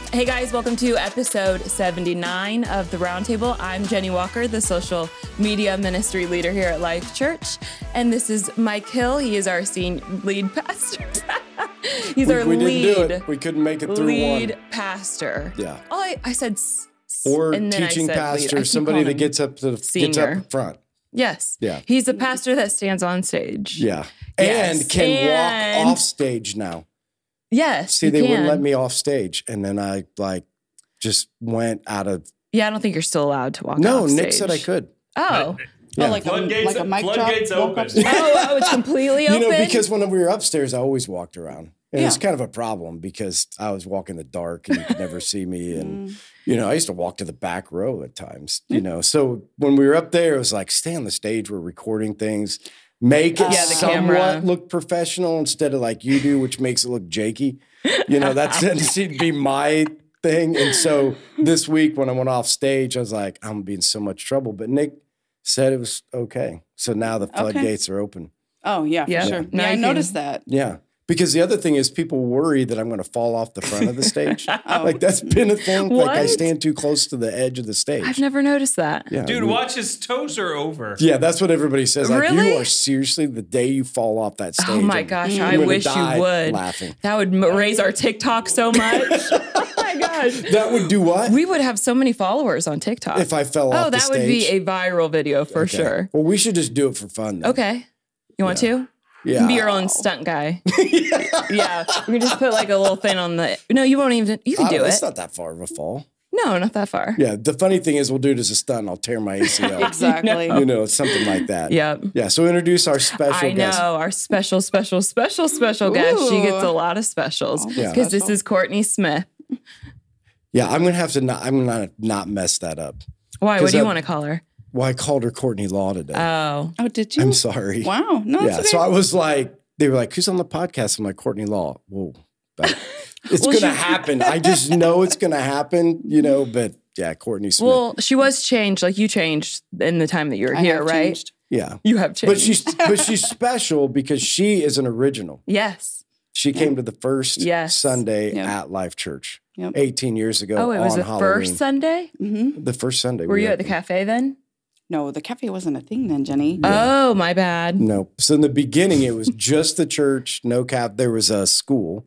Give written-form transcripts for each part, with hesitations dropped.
Hey guys, welcome to episode 79 of The Roundtable. I'm Jenny Walker, the social media ministry leader here at Life Church. And this is Mike Hill. He is our lead pastor. He's our we lead. Didn't do it. We couldn't make it through lead pastor. Yeah. Oh, I said or and then teaching I said pastor, somebody that gets up front. Yes. Yeah. He's a pastor that stands on stage. Yeah. Yes. And can walk off stage now. Yes. See, they wouldn't let me off stage. And then I just went out of. Yeah, I don't think you're still allowed to walk off No, stage. Nick said I could. Oh. Yeah. Oh, like a mic drop. Open. Oh, it's completely open. You know, because when we were upstairs, I always walked around. And it's kind of a problem because I was walking in the dark and you could never see me. And, I used to walk to the back row at times, So when we were up there, it was like, stay on the stage. We're recording things. Make it somewhat look professional instead of like you do, which makes it look janky. That tends to be my thing. And so this week when I went off stage, I was like, I'm being so much trouble. But Nick said it was okay. So now the floodgates are open. Oh, yeah, for sure. Yeah, I noticed that. Yeah. Because the other thing is people worry that I'm going to fall off the front of the stage. Like that's been a thing. What? Like I stand too close to the edge of the stage. I've never noticed that. Yeah, dude, watch his toes are over. Yeah, that's what everybody says. Like Really? you are seriously the day you fall off that stage. Oh my gosh, I wish you would. Laughing. That would raise our TikTok so much. Oh my gosh. That would do what? We would have so many followers on TikTok. If I fell off the stage. Oh, that would be a viral video for sure. Well, we should just do it for fun then. Okay. You want to? Yeah. You can be your own stunt guy. Yeah. We can just put like a little thing on the. No, you won't even. You can do it. It's not that far of a fall. No, not that far. Yeah. The funny thing is, we'll do it as a stunt. And I'll tear my ACL. Exactly. It's something like that. Yep. Yeah. So introduce our special guest. I know our special guest. She gets a lot of specials because this is Courtney Smith. Yeah, I'm gonna not mess that up. Why? What do you want to call her? Well, I called her Courtney Law today. Oh, did you? I'm sorry. Wow. No, that's okay. So I was like, they were like, who's on the podcast? I'm like, Courtney Law. Whoa. It's going to happen. I just know it's going to happen, but yeah, Courtney Smith. Well, she was changed. Like you changed in the time that you were here, right? Changed. Yeah. You have changed. But she's special because she is an original. Yes. She came to the first Sunday at Life Church 18 years ago. Oh, it was the Halloween. first Sunday? Mm-hmm. The first Sunday. Were you at the cafe then? No, the cafe wasn't a thing then, Jenny. Yeah. Oh, my bad. No. So in the beginning, it was just the church, no cap. There was a school,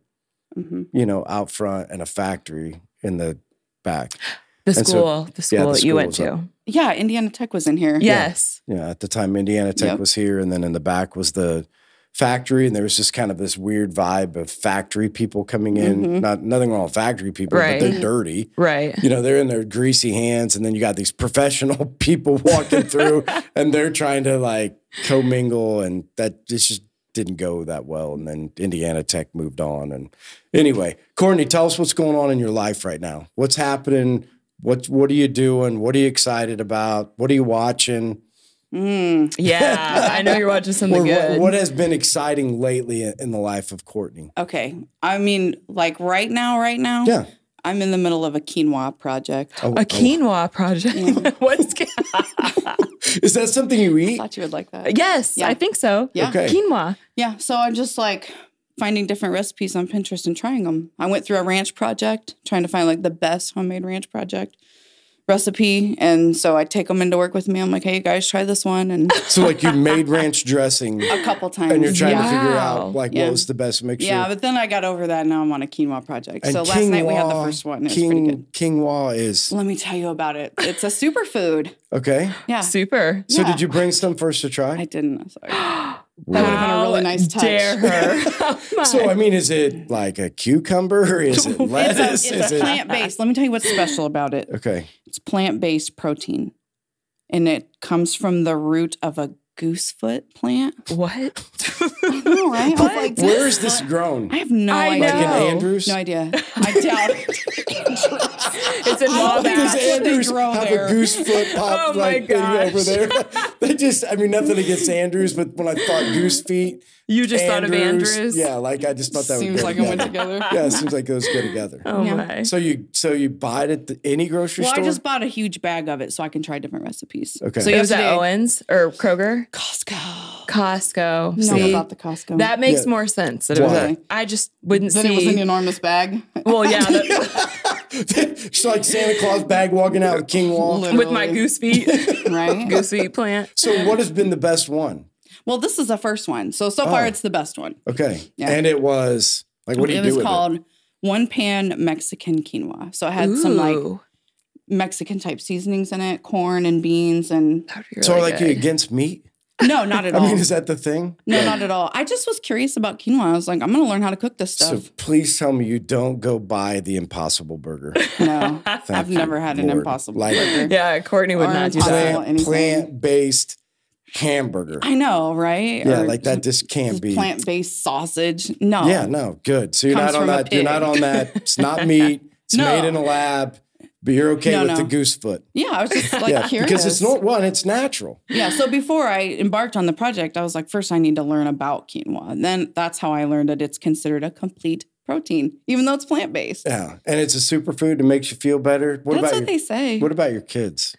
out front and a factory in the back. The school that you went to. Yeah, Indiana Tech was in here. Yes. Yeah, at the time, Indiana Tech was here. And then in the back was the factory. And there was just kind of this weird vibe of factory people coming in. Nothing wrong with factory people, but they're dirty. Right. They're in their greasy hands. And then you got these professional people walking through and they're trying to commingle. And that just didn't go that well. And then Indiana Tech moved on. And anyway, Courtney, tell us what's going on in your life right now. What's happening? What are you doing? What are you excited about? What are you watching? Yeah, I know you're watching something good. What has been exciting lately in the life of Courtney? Okay. I mean, right now, yeah. I'm in the middle of a quinoa project. Quinoa project? Yeah. What's Is that something you eat? I thought you would like that. Yes, I think so. Yeah. Okay. Quinoa. Yeah, so I'm just finding different recipes on Pinterest and trying them. I went through a ranch project, trying to find the best homemade ranch project recipe. And so I take them into work with me. I'm like, hey, you guys, try this one. And so you made ranch dressing a couple times. And you're trying to figure out what was the best mixture. Yeah, but then I got over that. Now I'm on a quinoa project. And so last night we had the first one. It was pretty good. Quinoa is... Let me tell you about it. It's a superfood. Okay. Yeah. Super. So did you bring some for us to try? I didn't. I'm sorry. That would have been a really nice touch. Dare her. So, is it like a cucumber? Or is it lettuce? It's plant-based. Let me tell you what's special about it. Okay. It's plant-based protein. And it comes from the root of a goosefoot plant. What? I know, right? What? Where is this grown? I have no idea. Like in Andrews? No idea. I doubt it. It's in Wabash. Does Andrews have there. a goosefoot pop thing over there? They just, nothing against Andrews, but when I thought goose feet, you just thought of Andrews? Yeah, I just thought that seems would like go it went together. Yeah, it seems like those go together. Oh my! So you buy it at any grocery store? I just bought a huge bag of it so I can try different recipes. Okay. So you was at Owens or Kroger? Costco. See, about the Costco. That makes more sense. That it was I just wouldn't see. Then it was an enormous bag. Well, yeah. She's like Santa Claus bag walking out with quinoa. With my goose feet. Right? Goose feet plant. So what has been the best one? Well, this is the first one. So far it's the best one. Okay. Yeah. And it was, like, what do you do with it? It was called One Pan Mexican Quinoa. So it had some like Ooh. Mexican type seasonings in it, corn and beans and That'd be So really like you good. against meat? no, not at I all. mean, is that the thing? No, Like, not at all. I just was curious about quinoa. I was like, I'm going to learn how to cook this So stuff. please tell me you don't go buy the Impossible Burger. No, Thank I've you, never had an Lord. impossible Like, burger. Yeah, Courtney would Or not do impossible. that. Well, anything. Plant-based hamburger. I know, right? Yeah, Or like that just can't be. plant-based sausage. No. Yeah, no, good. So you're Comes not on from a that. You're not pig. on that. It's not meat. It's No. made in a lab. But you're okay No, with no. the goose foot. Yeah, I was just like Yeah, curious. because it's not one. It's natural. Yeah, so before I embarked on the project, I was like, first I need to learn about quinoa. And then that's how I learned that it's considered a complete protein, even though it's plant-based. Yeah, and it's a superfood that makes you feel better. What That's about what they say. What about your kids?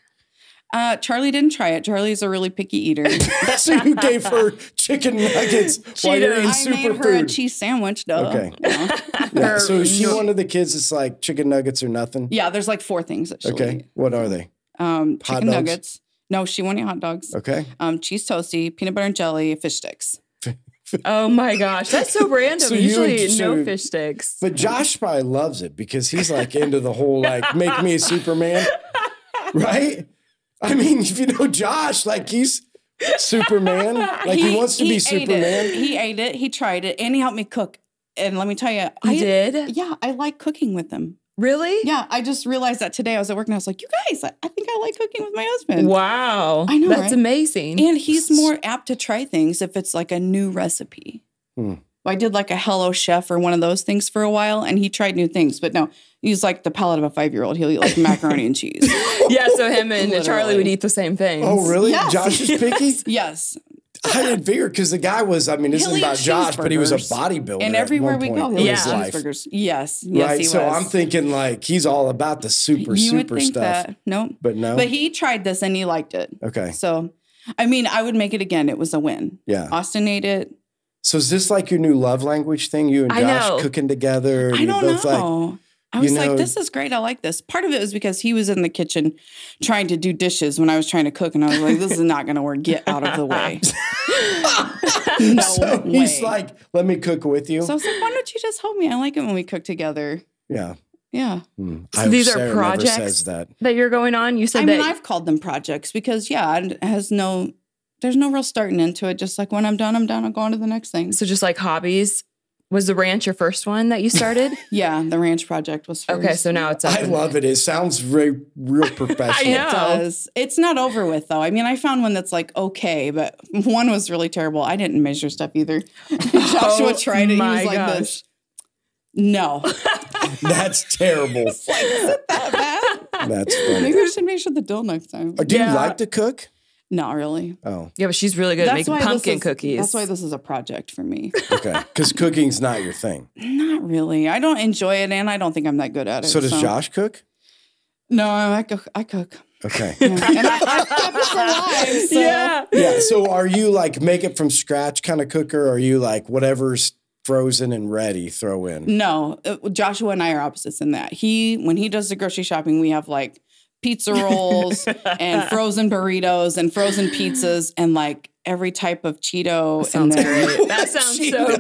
Charlie didn't try it. Charlie's a really picky eater. So you gave her chicken nuggets while you're eating I made her a superfood. cheese sandwich, though. Okay. Yeah. Yeah, so is she no- one of the kids that's like chicken nuggets or nothing? Yeah, there's like 4 things that she'll Okay. eat. What are they? Chicken dogs? nuggets. No, she won't eat hot dogs. Okay. Cheese toasty, peanut butter and jelly, fish sticks. Oh my gosh, that's so random. So you Usually and- no so- fish sticks. But Josh probably loves it because he's like into the whole like make me a Superman. Right? I mean, if you know Josh, like he's Superman. Like he wants to be ate Superman. It. He ate it. He tried it, and he helped me cook. And let me tell you, You did? Yeah, I like cooking with him. Really? Yeah, I just realized that today. I was at work and I was like, you guys, I think I like cooking with my husband. Wow. I know, That's right? amazing. And he's more apt to try things if it's like a new recipe. Hmm. I did like a Hello Chef or one of those things for a while, and he tried new things. But no, he's like the palate of a 5-year-old. He'll eat like macaroni and cheese. Yeah, so him and Literally. Charlie would eat the same things. Oh, really? Yes. Josh is picky? Yes. I didn't figure because the guy was, I mean, this He'll isn't eat about Josh, but he was a cheeseburgers. bodybuilder. And at everywhere one we point go, in he'll eat his life. cheeseburgers. Yes. Yes, Right. he So was. I'm thinking like he's all about the super you would think stuff. that. Nope. But no. But he tried this and he liked it. Okay. So, I mean, I would make it again. It was a win. Yeah. Austin ate it. So is this like your new love language thing? You and I Josh know. cooking together? and I you're don't both know. I you was know- like, this is great. I like this. Part of it was because he was in the kitchen trying to do dishes when I was trying to cook. And I was like, this is not going to work. Get out of the way. No So way. he's like, let me cook with you. So I was like, why don't you just help me? I like it when we cook together. yeah. Yeah. Hmm. So I hope these are Sarah never projects? says that. That you're going on? You said I mean, that. I've called them projects because, yeah, it has no, there's no real starting into it. Just like when I'm done, I'll go on to the next thing. So just like hobbies. Was the ranch your first one that you started? Yeah, the ranch project was first. Okay, so now it's up. I love it. It sounds real professional. I know. It does. It's not over with though. I mean, I found one that's like okay, but one was really terrible. I didn't measure stuff either. Joshua tried it. He my was like gosh. this. No. That's terrible. Is it that bad? That's funny. Maybe I should make sure the dough next time. Do you Yeah. like to cook? Not really. Oh, Yeah, but she's really good at making this pumpkin is- cookies. That's why this is a project for me. okay. Because cooking's not your thing. Not really. I don't enjoy it, and I don't think I'm that good at it. So does Josh cook? No, I cook. Okay. Yeah. And I've kept us alive. So. Yeah. Yeah. So are you like make it from scratch kind of cooker? Or are you like whatever's frozen and ready, throw in? No, Joshua and I are opposites in that. When he does the grocery shopping, we have like pizza rolls and frozen burritos and frozen pizzas and like every type of Cheeto. Sounds and then great. That sounds so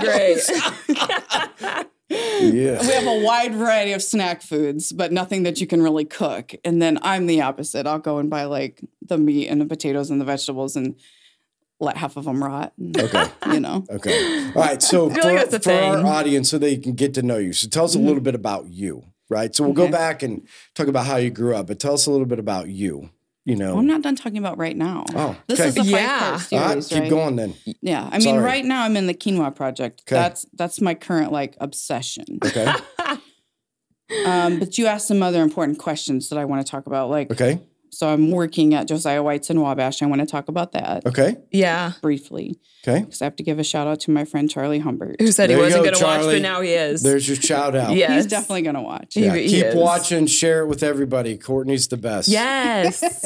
great. Yeah. we have a wide variety of snack foods, but nothing that you can really cook. And then I'm the opposite. I'll go and buy like the meat and the potatoes and the vegetables and let half of them rot. Okay. You know. Okay. All right. So I feel like that's a for our thing. audience, so they can get to know you. So tell us a little bit about you, right? So we'll go Okay. back and talk about how you grew up, but tell us a little bit about you. You know. Well, I'm not done talking about right now. Oh, This okay. is a Yeah. 5-part All series, right, keep right? going then. Yeah. I mean, Sorry. right now I'm in the quinoa project. Okay. That's my current like obsession. Okay. But you asked some other important questions that I want to talk about. Like, Okay. so I'm working at Josiah White's in Wabash. I want to talk about that Okay. Yeah. briefly Okay. because I have to give a shout out to my friend Charlie Humbert. Who said There he you wasn't go, going to watch, Charlie. but now he is. There's your shout out. Yes. He's definitely going to watch. He- Yeah, he keep is. watching, share it with everybody. Courtney's the best. Yes.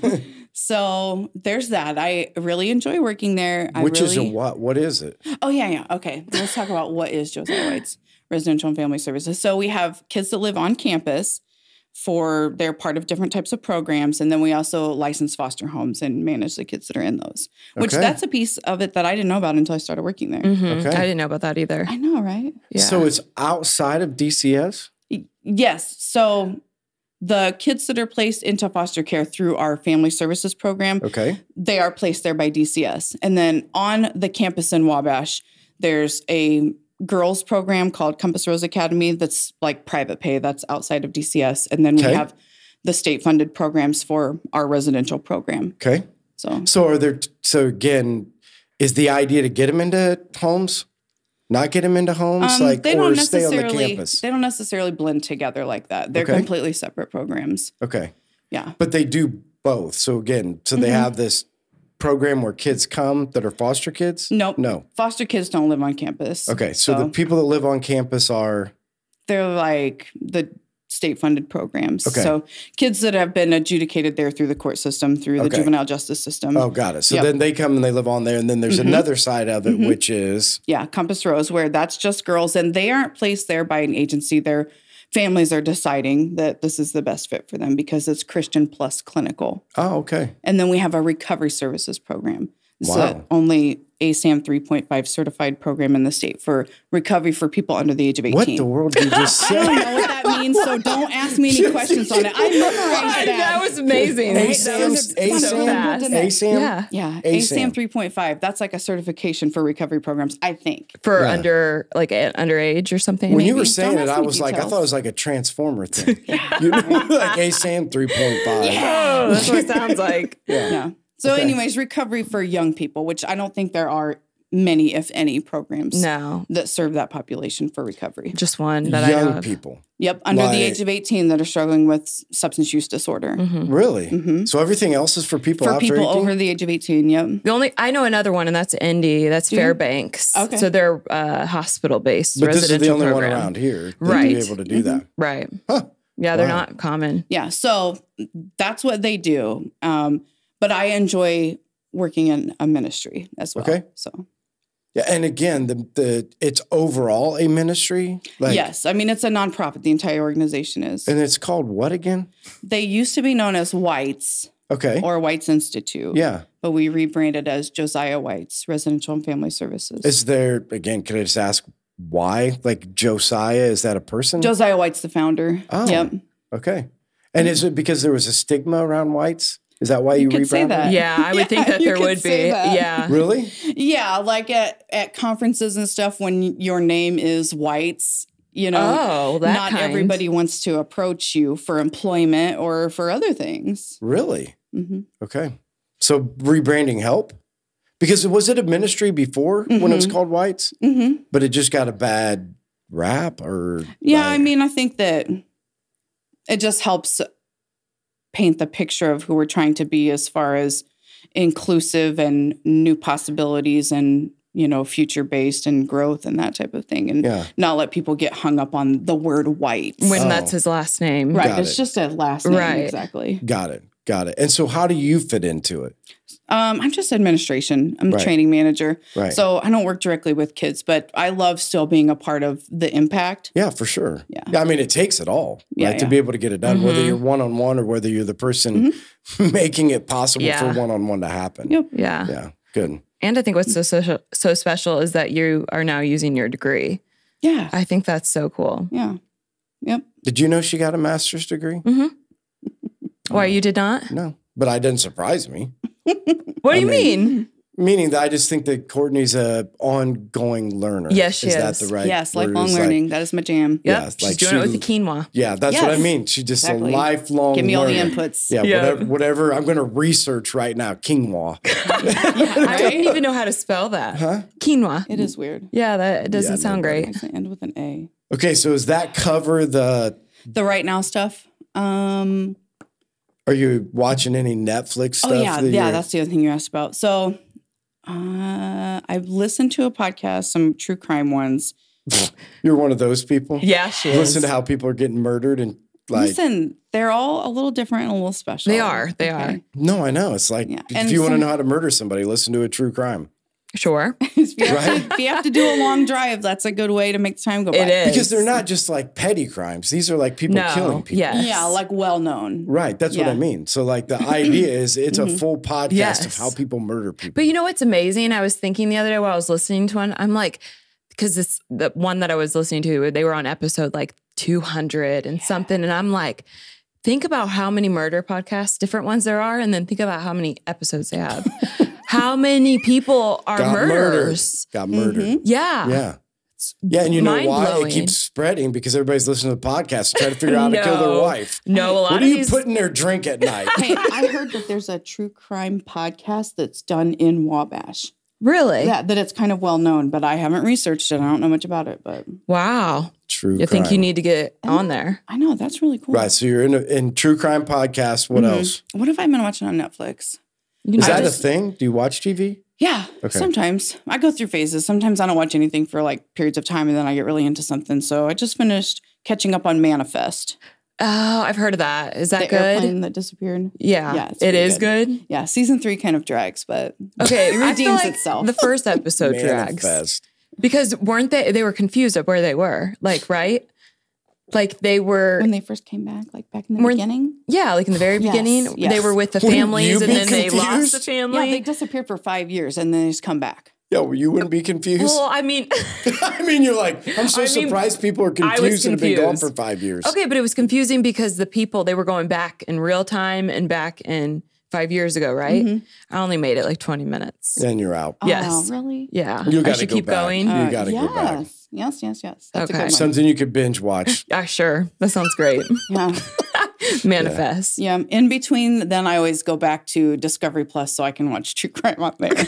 So there's that. I really enjoy working there. Which is a what? What is it? Oh, yeah. Okay. Let's talk about what is Josiah White's Residential and Family Services. So we have kids that live on campus they're part of different types of programs. And then we also license foster homes and manage the kids that are in those, which that's a piece of it that I didn't know about until I started working there. I didn't know about that either. I know, right? Yeah. So it's outside of DCS? Yes. So the kids that are placed into foster care through our family services program, they are placed there by DCS. And then on the campus in Wabash, there's a girls program called Compass Rose Academy that's like private pay. That's outside of DCS. And then we have the state-funded programs for our residential program. Okay. So again, is the idea to get them into homes? Not get them into homes, or stay on the campus? They don't necessarily blend together like that. They're completely separate programs. Okay. Yeah. But they do both. So again, they have this program where kids come that are foster kids? Nope. No. Foster kids don't live on campus. Okay. So the people that live on campus are? They're like the state-funded programs. Okay. So kids that have been adjudicated there through the court system, through the juvenile justice system. Oh, got it. So then they come and they live on there. And then there's another side of it, which is? Yeah, Compass Rose, where that's just girls. And they aren't placed there by an agency. Their families are deciding that this is the best fit for them because it's Christian plus clinical. Oh, okay. And then we have a recovery services program. It's Wow. only ASAM 3.5 certified program in the state for recovery for people under the age of 18. What the world did you just say? I don't know what that means, so don't ask me any questions on it. I memorized that. That was amazing. That was so fast. ASAM? Yeah, ASAM 3.5. That's like a certification for recovery programs, I think. For underage or something. When maybe? you were saying Don't it, ask I me was like, I details. thought it was like a transformer thing. You know, like ASAM 3.5. Oh, that's what it sounds like. Yeah. So Okay. anyways, recovery for young people, which I don't think there are many, if any, programs that serve that population for recovery. Just one that I know Young of. people. Yep, under Like- the age of 18 that are struggling with substance use disorder. Really? So everything else is for people For after people 18? over the age of 18, yep. I know another one, and that's Indy. That's Fairbanks. Okay. So they're hospital-based But this is the residential only program. one around here that Right. be able to do that. Right. Huh. Yeah, they're Wow. not common. Yeah, so that's what they do. But I enjoy working in a ministry as well. Okay. So Yeah, and again, the it's overall a ministry. Like, yes, I mean it's a nonprofit. The entire organization is. and it's called what again? They used to be known as Whites Okay. or Whites Institute. Yeah. But we rebranded as Josiah Whites Residential and Family Services. Is there again? Could I just ask why? Like Josiah, is that a person? Josiah White's the founder. Oh. Yep. Okay. And is it because there was a stigma around whites? Is that why you could say rebranded? that. Yeah, I would think that you there could would say be. that. Yeah. Really? Yeah, like at conferences and stuff when your name is Whites, you know, Oh, that not kind. everybody wants to approach you for employment or for other things. Really? Mhm. Okay. So rebranding help? Because was it a ministry before when it was called Whites? Mm-hmm. But it just got a bad rap or? Yeah, like- I mean, I think that it just helps paint the picture of who we're trying to be as far as inclusive and new possibilities and, you know, future based and growth and that type of thing. And Yeah. not let people get hung up on the word white. When Oh. that's his last name. Right. Got It's it. just a last name. Right. Exactly. Got it. Got it. And so how do you fit into it? I'm just administration. I'm the Right. training manager. Right. So I don't work directly with kids, but I love still being a part of the impact. Yeah, for sure. Yeah. I mean, it takes it all, Yeah, right? To yeah. be able to get it done, whether you're one-on-one or whether you're the person making it possible Yeah. for one-on-one to happen. Yep. Yeah. Yeah. Good. And I think what's so special is that you are now using your degree. Yeah. I think that's so cool. Yeah. Yep. Did you know she got a master's degree? Why you did not? No, but it didn't surprise me. What do you mean- mean? Meaning that I just think that Courtney's a ongoing learner. Yes, she That is. the right Yes. word? Lifelong It's like- learning. That is my jam. Yep. Yeah, She's like doing it with the she- quinoa. Yeah, that's what I Yes. mean. She's just Exactly. a lifelong Give me all the learner. inputs. Yeah, Yeah. whatever. I'm going to research right now. Quinoa. I didn't even know how to spell that. Huh? Quinoa. It is weird. Yeah, that it doesn't Yeah, sound nobody- great. Does it end with an A? Okay, so does that cover the? The right now stuff. Are you watching any Netflix stuff? Oh yeah, that yeah. you're- That's the other thing you asked about. So, I've listened to a podcast, some true crime ones. You're one of those people. Yeah, she is. Listen to how people are getting murdered and like. Listen, they're all a little different and a little special. They are. They are. No, I know. It's like Yeah, if and you want to some- know how to murder somebody, listen to a true crime. Sure. If you have to do a long drive, that's a good way to make time go by. It is. Because they're not just like petty crimes. These are like people killing people. Yes. Yeah, like well known. Right. That's what I mean. So like the idea is it's a full podcast Yes. of how people murder people. But you know what's amazing? I was thinking the other day while I was listening to one, I'm like, because the one that I was listening to, they were on episode like 200 and something. And I'm like, think about how many murder podcasts, different ones there are, and then think about how many episodes they have. How many people are murderers? Got murdered. Yeah. Yeah. Yeah, and you know why? Mind-blowing. It keeps spreading because everybody's listening to the podcast to try to figure out how to kill their wife. No, a lot What of do you these. put in their drink at night? Hey, I heard that there's a true crime podcast that's done in Wabash. Really? Yeah, that it's kind of well known, but I haven't researched it. I don't know much about it, but Wow. True You think you crime. need to get on there? I know that's really cool. Right, so you're in true crime podcast. What else? What have I been watching on Netflix? You Is know, that just- a thing? Do you watch TV? Yeah, Okay. sometimes. I go through phases. Sometimes I don't watch anything for like periods of time and then I get really into something. So I just finished catching up on Manifest. Oh, I've heard of that. Is that The good? airplane that disappeared. Yeah. Yeah, it's it pretty is good. good. Yeah, season 3 kind of drags, but Okay. it I feel redeems like itself. The first episode drags. Manifest. Because weren't they were confused of where they were. Like, right? Like they were, when they first came back, like back in the Weren't- beginning. yeah, like in the very Yes, beginning, yes. they were with the Wouldn't families you and be then they lost confused? the Yeah, family. they disappeared for 5 years and then they just come back. Yeah, well, you wouldn't be confused. Well, I mean, I mean, you're like, I'm so I mean, surprised people are I was confused and have been gone confused. for 5 years. okay, but it was confusing because the people, they were going back in real time and back in 5 years ago, right? I only made it like 20 minutes. Then you're out. Yes. Oh, really? Yeah. You I gotta should go keep back. going. You gotta go back. Yes. That's Okay. a good one. Something you could binge watch. Yeah, sure. That sounds great. Yeah. Manifest. Yeah. In between, then I always go back to Discovery Plus so I can watch true crime on there.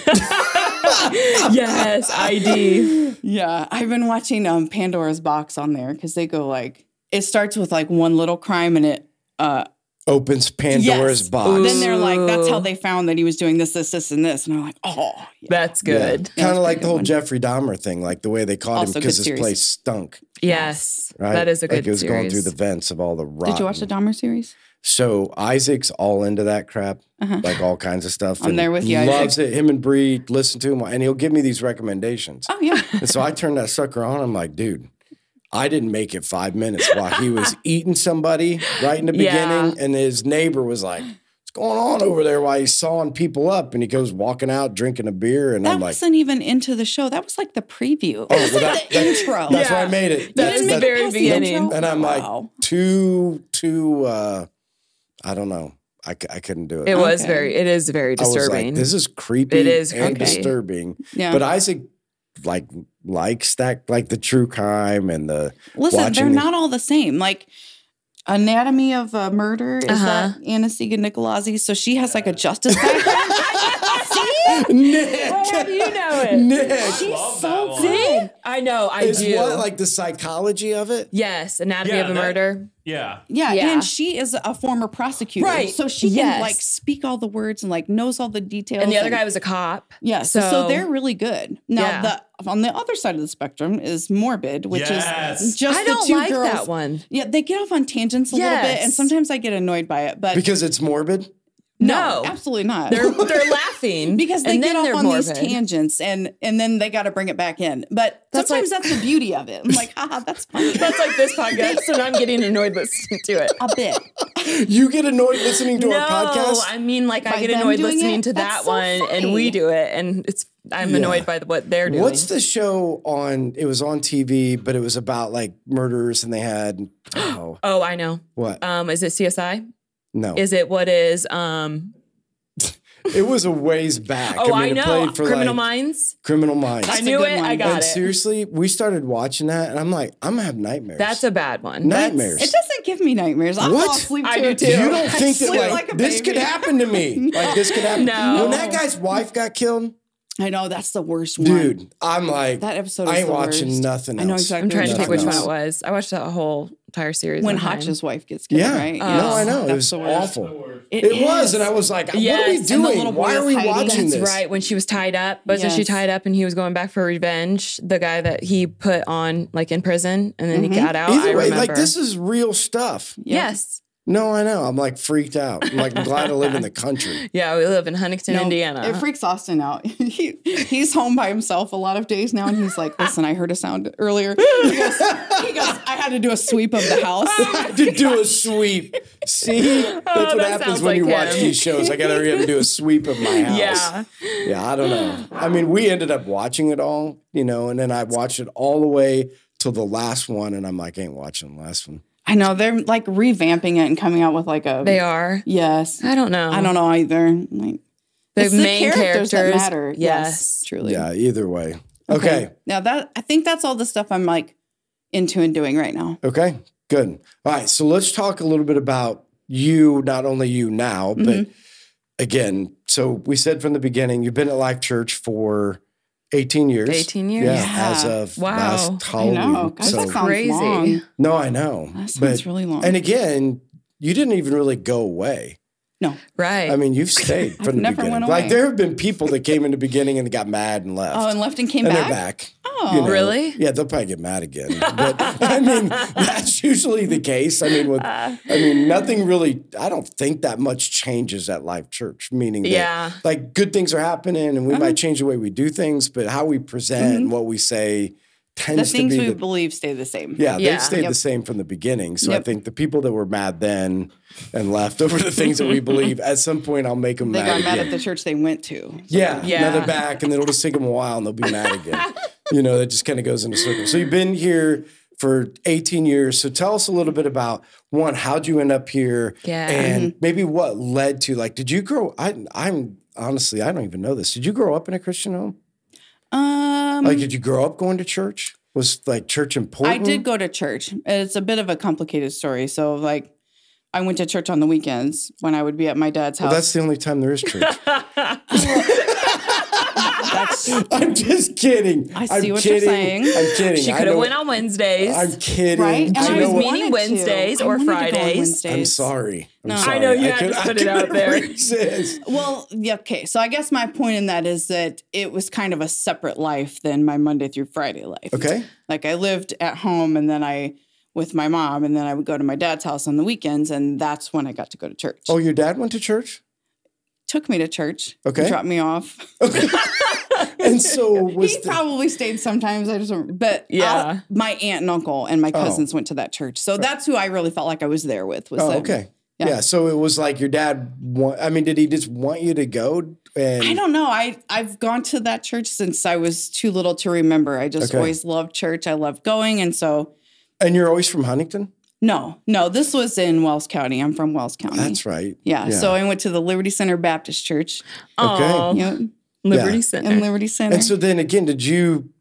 Yes, ID. Yeah. I've been watching Pandora's Box on there because they go like, it starts with like one little crime and it, Opens Pandora's yes. box. Then they're like, that's how they found that he was doing this, and this. And I'm like, oh, yeah. That's good. Kind it's of a like good the whole one. Jeffrey Dahmer thing, like the way they caught him Also because good his series. place stunk. Yes. Right? That is a good Like it was series. going through the vents of all the rotten. Did you watch the Dahmer series? So Isaac's all into that crap, like all kinds of stuff. I'm and there with you, Loves Isaac. it. Him and Bree listen to him, and he'll give me these recommendations. Oh, yeah. And so I turned that sucker on. I'm like, dude, I didn't make it 5 minutes while he was eating somebody right in the Yeah. beginning, and his neighbor was like, "What's going on over there?" While he's sawing people up, and he goes walking out drinking a beer, and That I'm like, wasn't even into the show. That was like the preview. It was well, like the intro. That's why I Yeah. made it. That's the very beginning. And I'm like, Wow. too. I don't know. I couldn't do it. It was Okay. it is very I was disturbing. like, this is creepy. It is and creepy. disturbing. Yeah. But Isaac likes that, like the true crime and the Listen, watching they're the- not all the same. Like Anatomy of a Murder is Uh-huh. that Anna Siga Nicolazzi. So she has like a justice background. Nick. How do you know it? Nick. She's Love that so one. good. I know, I It's do. what, like the psychology of it? Yes, Anatomy Yeah, of a that- Murder. Yeah. Yeah, Yeah. and she is a former prosecutor. Right. So she Yes. can like speak all the words and like knows all the details. And the other guy was a cop. yeah, so so- they're really good. Now Yeah. on the other side of the spectrum is Morbid, which Yes. is just I the don't two like girls. that one. Yeah, they get off on tangents a little bit, and Yes. sometimes I get annoyed by it. But Because it's morbid? No. absolutely not. They're laughing. because they and get then off they're on these morbid. tangents, and then they got to bring it back in. But That's sometimes like- that's the beauty of it. I'm like, haha, that's funny. That's like this podcast, and I'm getting annoyed listening to it. a bit. You get annoyed listening to No, our podcast? I mean, like I By get them annoyed doing listening it? to That's that so one, and funny. we do it, and I'm Yeah. annoyed by what they're doing. What's the show on? It was on TV, but it was about like murderers, and they had, Oh, I know. what? Is it CSI? No. Is it what is? It was a ways back. Oh, I it know. played for Criminal like, Minds. Criminal Minds. I That's a knew good it. one. I got And it. seriously, we started watching that, and I'm like, I'm gonna have nightmares. That's a bad one. Nightmares. It doesn't give me nightmares. I What? fall asleep I to do it too. too. You don't I think that sleep like a this could baby. happen to me? Like this could happen. No. When that guy's wife got killed, I know that's the worst one. dude, I'm like, That episode I is ain't the watching worst. nothing else. I know exactly. I'm trying to what think you're which talking one it about. was. I watched that whole entire series. When one time. Hotch's wife gets killed, Yeah. right? No, I know. It That's was the worst. awful. It It was, is. and I was like, what are we Yes, and the doing? little boy Why are was we hiding. watching That's this? right. When she was tied up, wasn't she Yes. tied up and he was going back for revenge? The guy that he put on like in prison and then he got out. Either I way, remember. like this is real stuff. Yes. No, I know. I'm like freaked out. I'm like, I'm glad I live in the country. Yeah, we live in Huntington, Indiana. It freaks Austin out. He's home by himself a lot of days now, and he's like, "Listen, I heard a sound earlier." He goes, "I had to do a sweep of the house." To do a sweep. See, that's what that happens sounds when you like watch him. these shows. I got to hurry up and do a sweep of my house. Yeah. Yeah, I don't know. I mean, we ended up watching it all, and then I watched it all the way till the last one, and I'm like, I ain't watching the last one. I know they're like revamping it and coming out with like a. They are. Yes. I don't know. I don't know either. Like The it's main characters that matter. Yes. truly. Yeah, either way. Okay. Now I think that's all the stuff I'm like into and doing right now. Okay, good. All right, so let's talk a little bit about you, not only you now, but again, so we said from the beginning, you've been at Life Church for 18 years. 18 years. Yeah, as of last Halloween. I know. Gosh, that sounds crazy. long. No, I know. That sounds really long. And again, you didn't even really go away. No. Right. I mean, you've stayed from the never beginning. went Like away. there have been people that came in the beginning and got mad and left. Oh, and left and came and back? they're back. Oh. Really? Yeah, they'll probably get mad again. But I mean, that's usually the case. I mean, nothing really, I don't think that much changes at Life Church, meaning that like good things are happening and we might change the way we do things, but how we present and what we say tends The to be things we believe stay the same. Yeah, Yeah. they've stayed the same from the beginning. So I think the people that were mad then and left over the things that we believe, at some point I'll make them They mad got again. mad at the church they went to. Yeah. Yeah. Now they're back and then it'll just take them a while and they'll be mad again. That just kind of goes in a circle. So you've been here for 18 years. So tell us a little bit about, one, how'd you end up here? Yeah. And maybe what led to, like, did you grow, I'm honestly, I don't even know this. Did you grow up in a Christian home? Like, did you grow up going to church? Was like church important? I did go to church. It's a bit of a complicated story. So like I went to church on the weekends when I would be at my dad's house. Well, that's the only time there is church. I'm just kidding. I see what you're saying. I'm kidding. She could have went on Wednesdays. I'm kidding. Right? And She I was wanted meeting to. Wednesdays I or wanted to go on Fridays. Wednesdays. I'm sorry. I'm No. sorry. I know, you had to put it out there. Resist. Well, yeah, okay. So I guess my point in that is that it was kind of a separate life than my Monday through Friday life. Okay. Like I lived at home and then with my mom, and then I would go to my dad's house on the weekends, and that's when I got to go to church. Oh, your dad went to church? Took me to church. Okay. Dropped me off. And so was He probably stayed sometimes. I just don't, but Yeah. my aunt and uncle and my cousins went to that church. So that's who I really felt like I was there with. Was Oh, them. okay. Yeah. Yeah. So it was like your dad, did he just want you to go? And I don't know. I've gone to that church since I was too little to remember. I just Okay. always loved church. I loved going. And so, And you're always from Huntington? no, this was in Wells County. I'm from Wells County. That's right. Yeah. So I went to the Liberty Center Baptist Church. Oh, Yep. Liberty Yeah. Center. In Liberty Center. And so then again, did you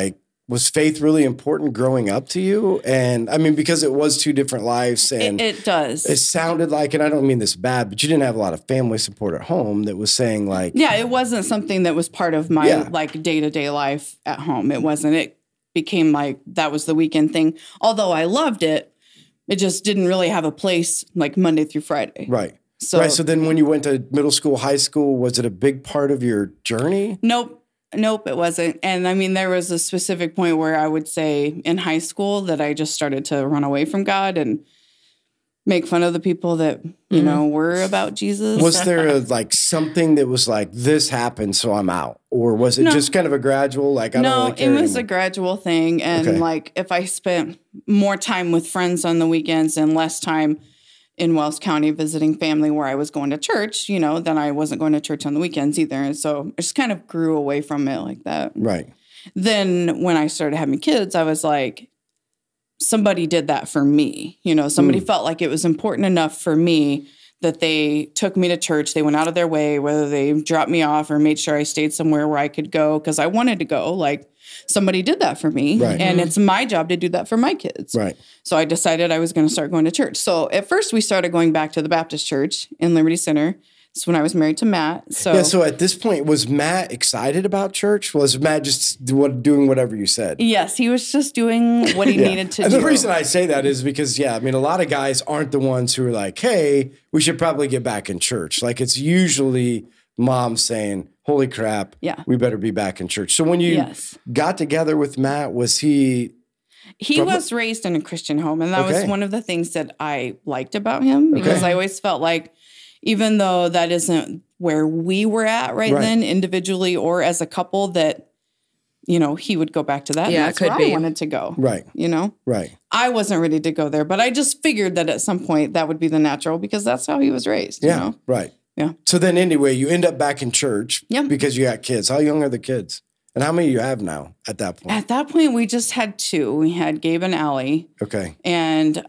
was faith really important growing up to you? And I mean, because it was two different lives and it does. it sounded like, and I don't mean this bad, but you didn't have a lot of family support at home that was saying like, Yeah, it wasn't something that was part of my Yeah. like day-to-day life at home. It wasn't. It became like that was the weekend thing. Although I loved it, it just didn't really have a place like Monday through Friday. right. So, Right. So then when you went to middle school, high school, was it a big part of your journey? Nope, it wasn't. And I mean, there was a specific point where I would say in high school that I just started to run away from God and make fun of the people that, you know, were about Jesus. Was there something that was like, this happened, so I'm out? Or was it No. just kind of a gradual, like, I don't really care it was a anymore? gradual thing. And Okay. like if I spent more time with friends on the weekends and less time in Wells County visiting family where I was going to church, then I wasn't going to church on the weekends either. And so I just kind of grew away from it like that. Right. Then when I started having kids, I was like, somebody did that for me. Somebody felt like it was important enough for me that they took me to church. They went out of their way, whether they dropped me off or made sure I stayed somewhere where I could go because I wanted to go. Like somebody did that for me. Right. And it's my job to do that for my kids. Right. So I decided I was going to start going to church. So at first we started going back to the Baptist church in Liberty Center. It's when I was married to Matt. So Yeah. So at this point, was Matt excited about church? Was Matt just doing whatever you said? yes, he was just doing what he needed to And do. the reason I say that is because, a lot of guys aren't the ones who are like, hey, we should probably get back in church. Like it's usually mom saying, holy crap, Yeah. we better be back in church. So when you Yes. got together with Matt, was he He was raised in a Christian home, and that was one of the things that I liked about him, because I always felt like, even though that isn't where we were at right then, individually or as a couple, that, you know, he would go back to that. Yeah, and that's where I wanted to go. Right. You know? Right. I wasn't ready to go there, but I just figured that at some point that would be the natural, because that's how he was raised. Yeah. You know? Right. Yeah. So then anyway, you end up back in church Yep. because you got kids. How young are the kids? And how many you have now at that point? At that point, we just had 2. We had Gabe and Allie. Okay. And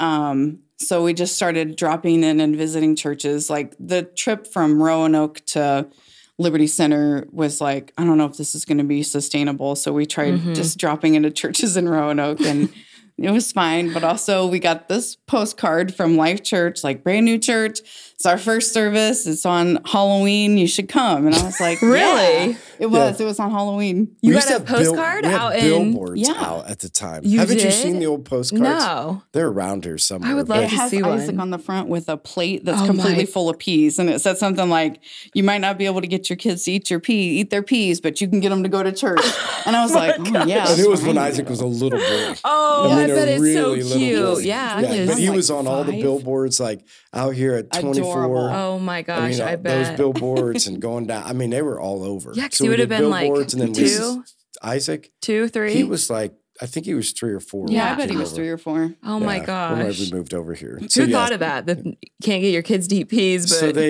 so we just started dropping in and visiting churches. Like, the trip from Roanoke to Liberty Center was like, I don't know if this is going to be sustainable. So we tried just dropping into churches in Roanoke, and it was fine. But also, we got this postcard from Life Church, like, brand new church. It's our first service. It's on Halloween. You should come. And I was like, Really? Yeah. It was. Yeah. It was on Halloween. You We got used to a have postcard we had out in... billboards Yeah. out at the time. You Haven't you did? seen the old postcards? No. They're around here somewhere. I would love It to has see Isaac one. on the front with a plate that's Oh completely my- full of peas, and it said something like, "You might not be able to get your kids to eat their peas, but you can get them to go to church." And I was like, "Oh yeah." And it was when fine. Isaac was a little boy. Oh, I a bet it's really so little boy. cute. Yeah, Yeah, it but is. he like was on all the 5. billboards, like out here at 24. Adorable. Oh my gosh, I bet. Those billboards and going down. I mean, they were all over. Yeah, 'cause So he we would have did been like billboards, and then 2, Isaac, 2, 3. he was like, I think he was 3 or 4. when Yeah, I we bet he came was over. 3 or 4. Oh my Whenever gosh. we moved over here. Who thought of that? That can't get your kids to eat peas, but So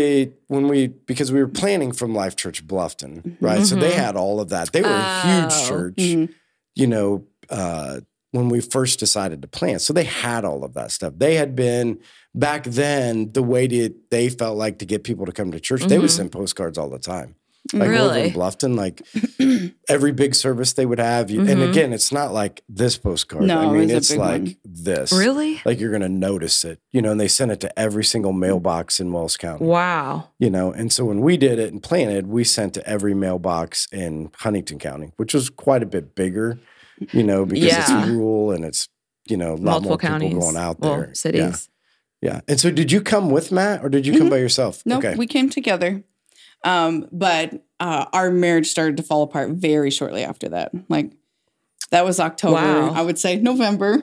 because we were planning from Life Church Bluffton, right? So Mm-hmm. they had all of that. They were a huge church, you know, when we first decided to plant. So they had all of that stuff. They had been, back then, the way they felt like to get people to come to church, they would send postcards all the time. Like over Really? in Bluffton, like every big service they would have. And again, it's not like this postcard. No, I it mean, was a it's big like one. this. Really? Like you're going to notice it, you know, and they sent it to every single mailbox in Wells County. wow. You know, and so when we did it and planted, we sent to every mailbox in Huntington County, which was quite a bit bigger, you know, because Yeah. it's rural and it's, you know, a lot Multiple more counties. people going out Well, there. cities. Yeah. And so did you come with Matt or did you come by yourself? No, Okay. we came together. But our marriage started to fall apart very shortly after that. Like, that was October. Wow. I would say November.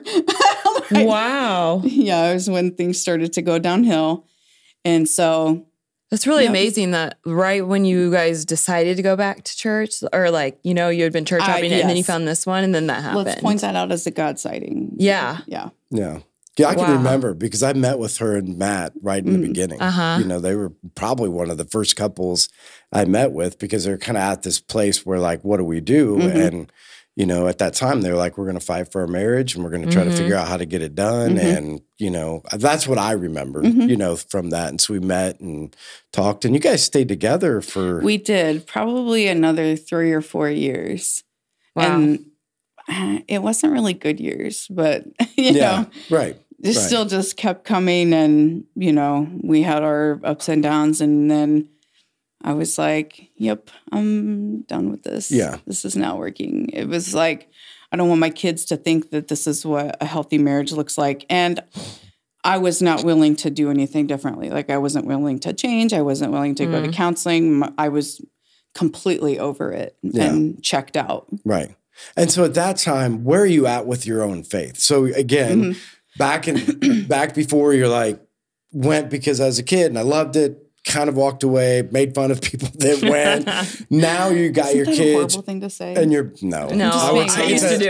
Wow. Yeah, it was when things started to go downhill. And so, That's really Yep. amazing that right when you guys decided to go back to church, or like, you know, you had been church hopping and then you yes. found this one and then that happened. let's point that out as a God sighting. Yeah. Yeah. Yeah. Yeah, I can Wow. remember because I met with her and Matt right in the beginning. Uh-huh. You know, they were probably one of the first couples I met with because they're kind of at this place where like, what do we do? And, you know, at that time they were like, we're going to fight for our marriage and we're going to try to figure out how to get it done. And, you know, that's what I remember, you know, from that. And so we met and talked and you guys stayed together for. We did probably another 3 or 4 years. Wow. And it wasn't really good years, but, you yeah, know, right. it still just kept coming. And, you know, we had our ups and downs. And then I was like, yep, I'm done with this. Yeah. This is not working. It was like, I don't want my kids to think that this is what a healthy marriage looks like. And I was not willing to do anything differently. Like, I wasn't willing to change. I wasn't willing to go to counseling. I was completely over it and checked out. Right. And so at that time, where are you at with your own faith? So again, back before you're like, went because I was a kid and I loved it, kind of walked away, made fun of people that went. Now you got your Isn't that a kids horrible thing to say? and you're, No, just I being used to honest. do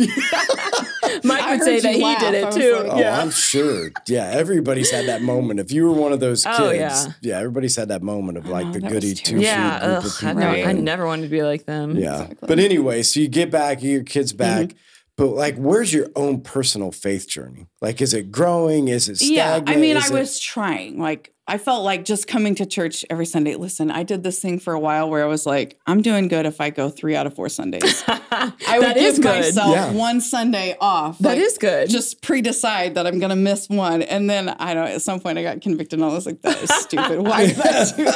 it. Mike I would say heard that you he laugh. did I it was too. like, Oh, yeah. I'm sure. Yeah, everybody's had that moment. If you were one of those kids, Oh, yeah. everybody's had that moment of like the that goody was two shoes Yeah. group Ugh, of I, people. never, I and- never wanted to be like them. Yeah. Exactly. But anyway, so you get back, your kids back. But like, where's your own personal faith journey? Like, is it growing? Is it stagnant? Yeah, I mean, Is I it- was trying. Like, I felt like just coming to church every Sunday. Listen, I did this thing for a while where I was like, I'm doing good if I go 3 out of 4 Sundays. I would That is give good. myself Yeah. one Sunday off. That is good. Just pre-decide that I'm going to miss one. And then, I don't know, at some point I got convicted and I was like, that is stupid. Why did I do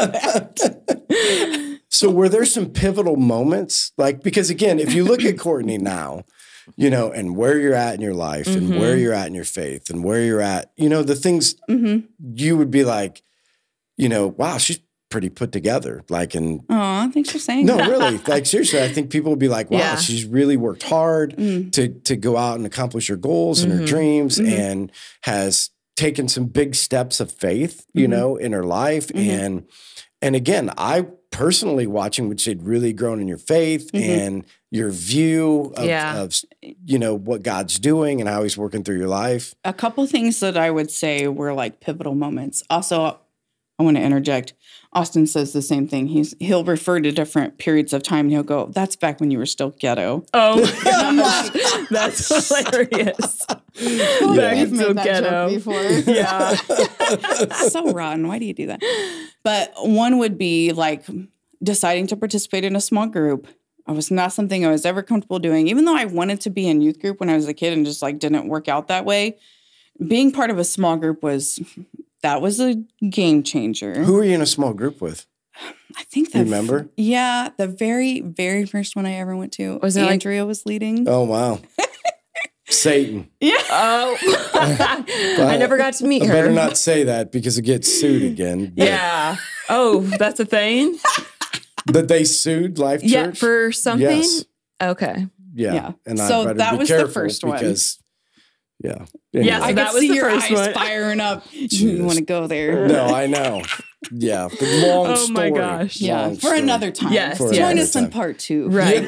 that? So were there some pivotal moments? Like, because again, if you look at Courtney now, you know, and where you're at in your life and where you're at in your faith and where you're at, you know, the things you would be like, you know, wow, she's pretty put together. Like, and Oh, thanks for saying no, that. really, like seriously, I think people will be like, wow, Yeah. she's really worked hard to go out and accomplish her goals and her dreams and has taken some big steps of faith, you know, in her life. And again, I personally watching what she'd really grown in your faith and your view of, you know, what God's doing and how he's working through your life. A couple things that I would say were like pivotal moments. Also, I want to interject. Austin says the same thing. He'll refer to different periods of time and he'll go, "That's back when you were still ghetto." Oh my gosh, that's hilarious. Back You've in so made that ghetto. joke before. Yeah. So rotten. Why do you do that? But one would be like deciding to participate in a small group. It was not something I was ever comfortable doing, even though I wanted to be in youth group when I was a kid and just like didn't work out that way. Being part of a small group was a game changer. Who were you in a small group with? I think that. Remember? Yeah, the very, very first one I ever went to. Was it like- Andrea was leading. Oh, wow. Satan. Oh, I never got to meet I her. better not say that because it gets sued again. Yeah. Oh, that's a thing? That they sued Life Church? Yeah, for something? Yes. Okay. Yeah. Yeah. And I So better that be was the careful first one. because, yeah. Yeah, so I that could was see the your first eyes one. firing up. You want to go there? No, I know. Yeah. The long Oh story. my gosh. Yeah, Long for story. another time. Yes, For Join another us in time. part 2. Right.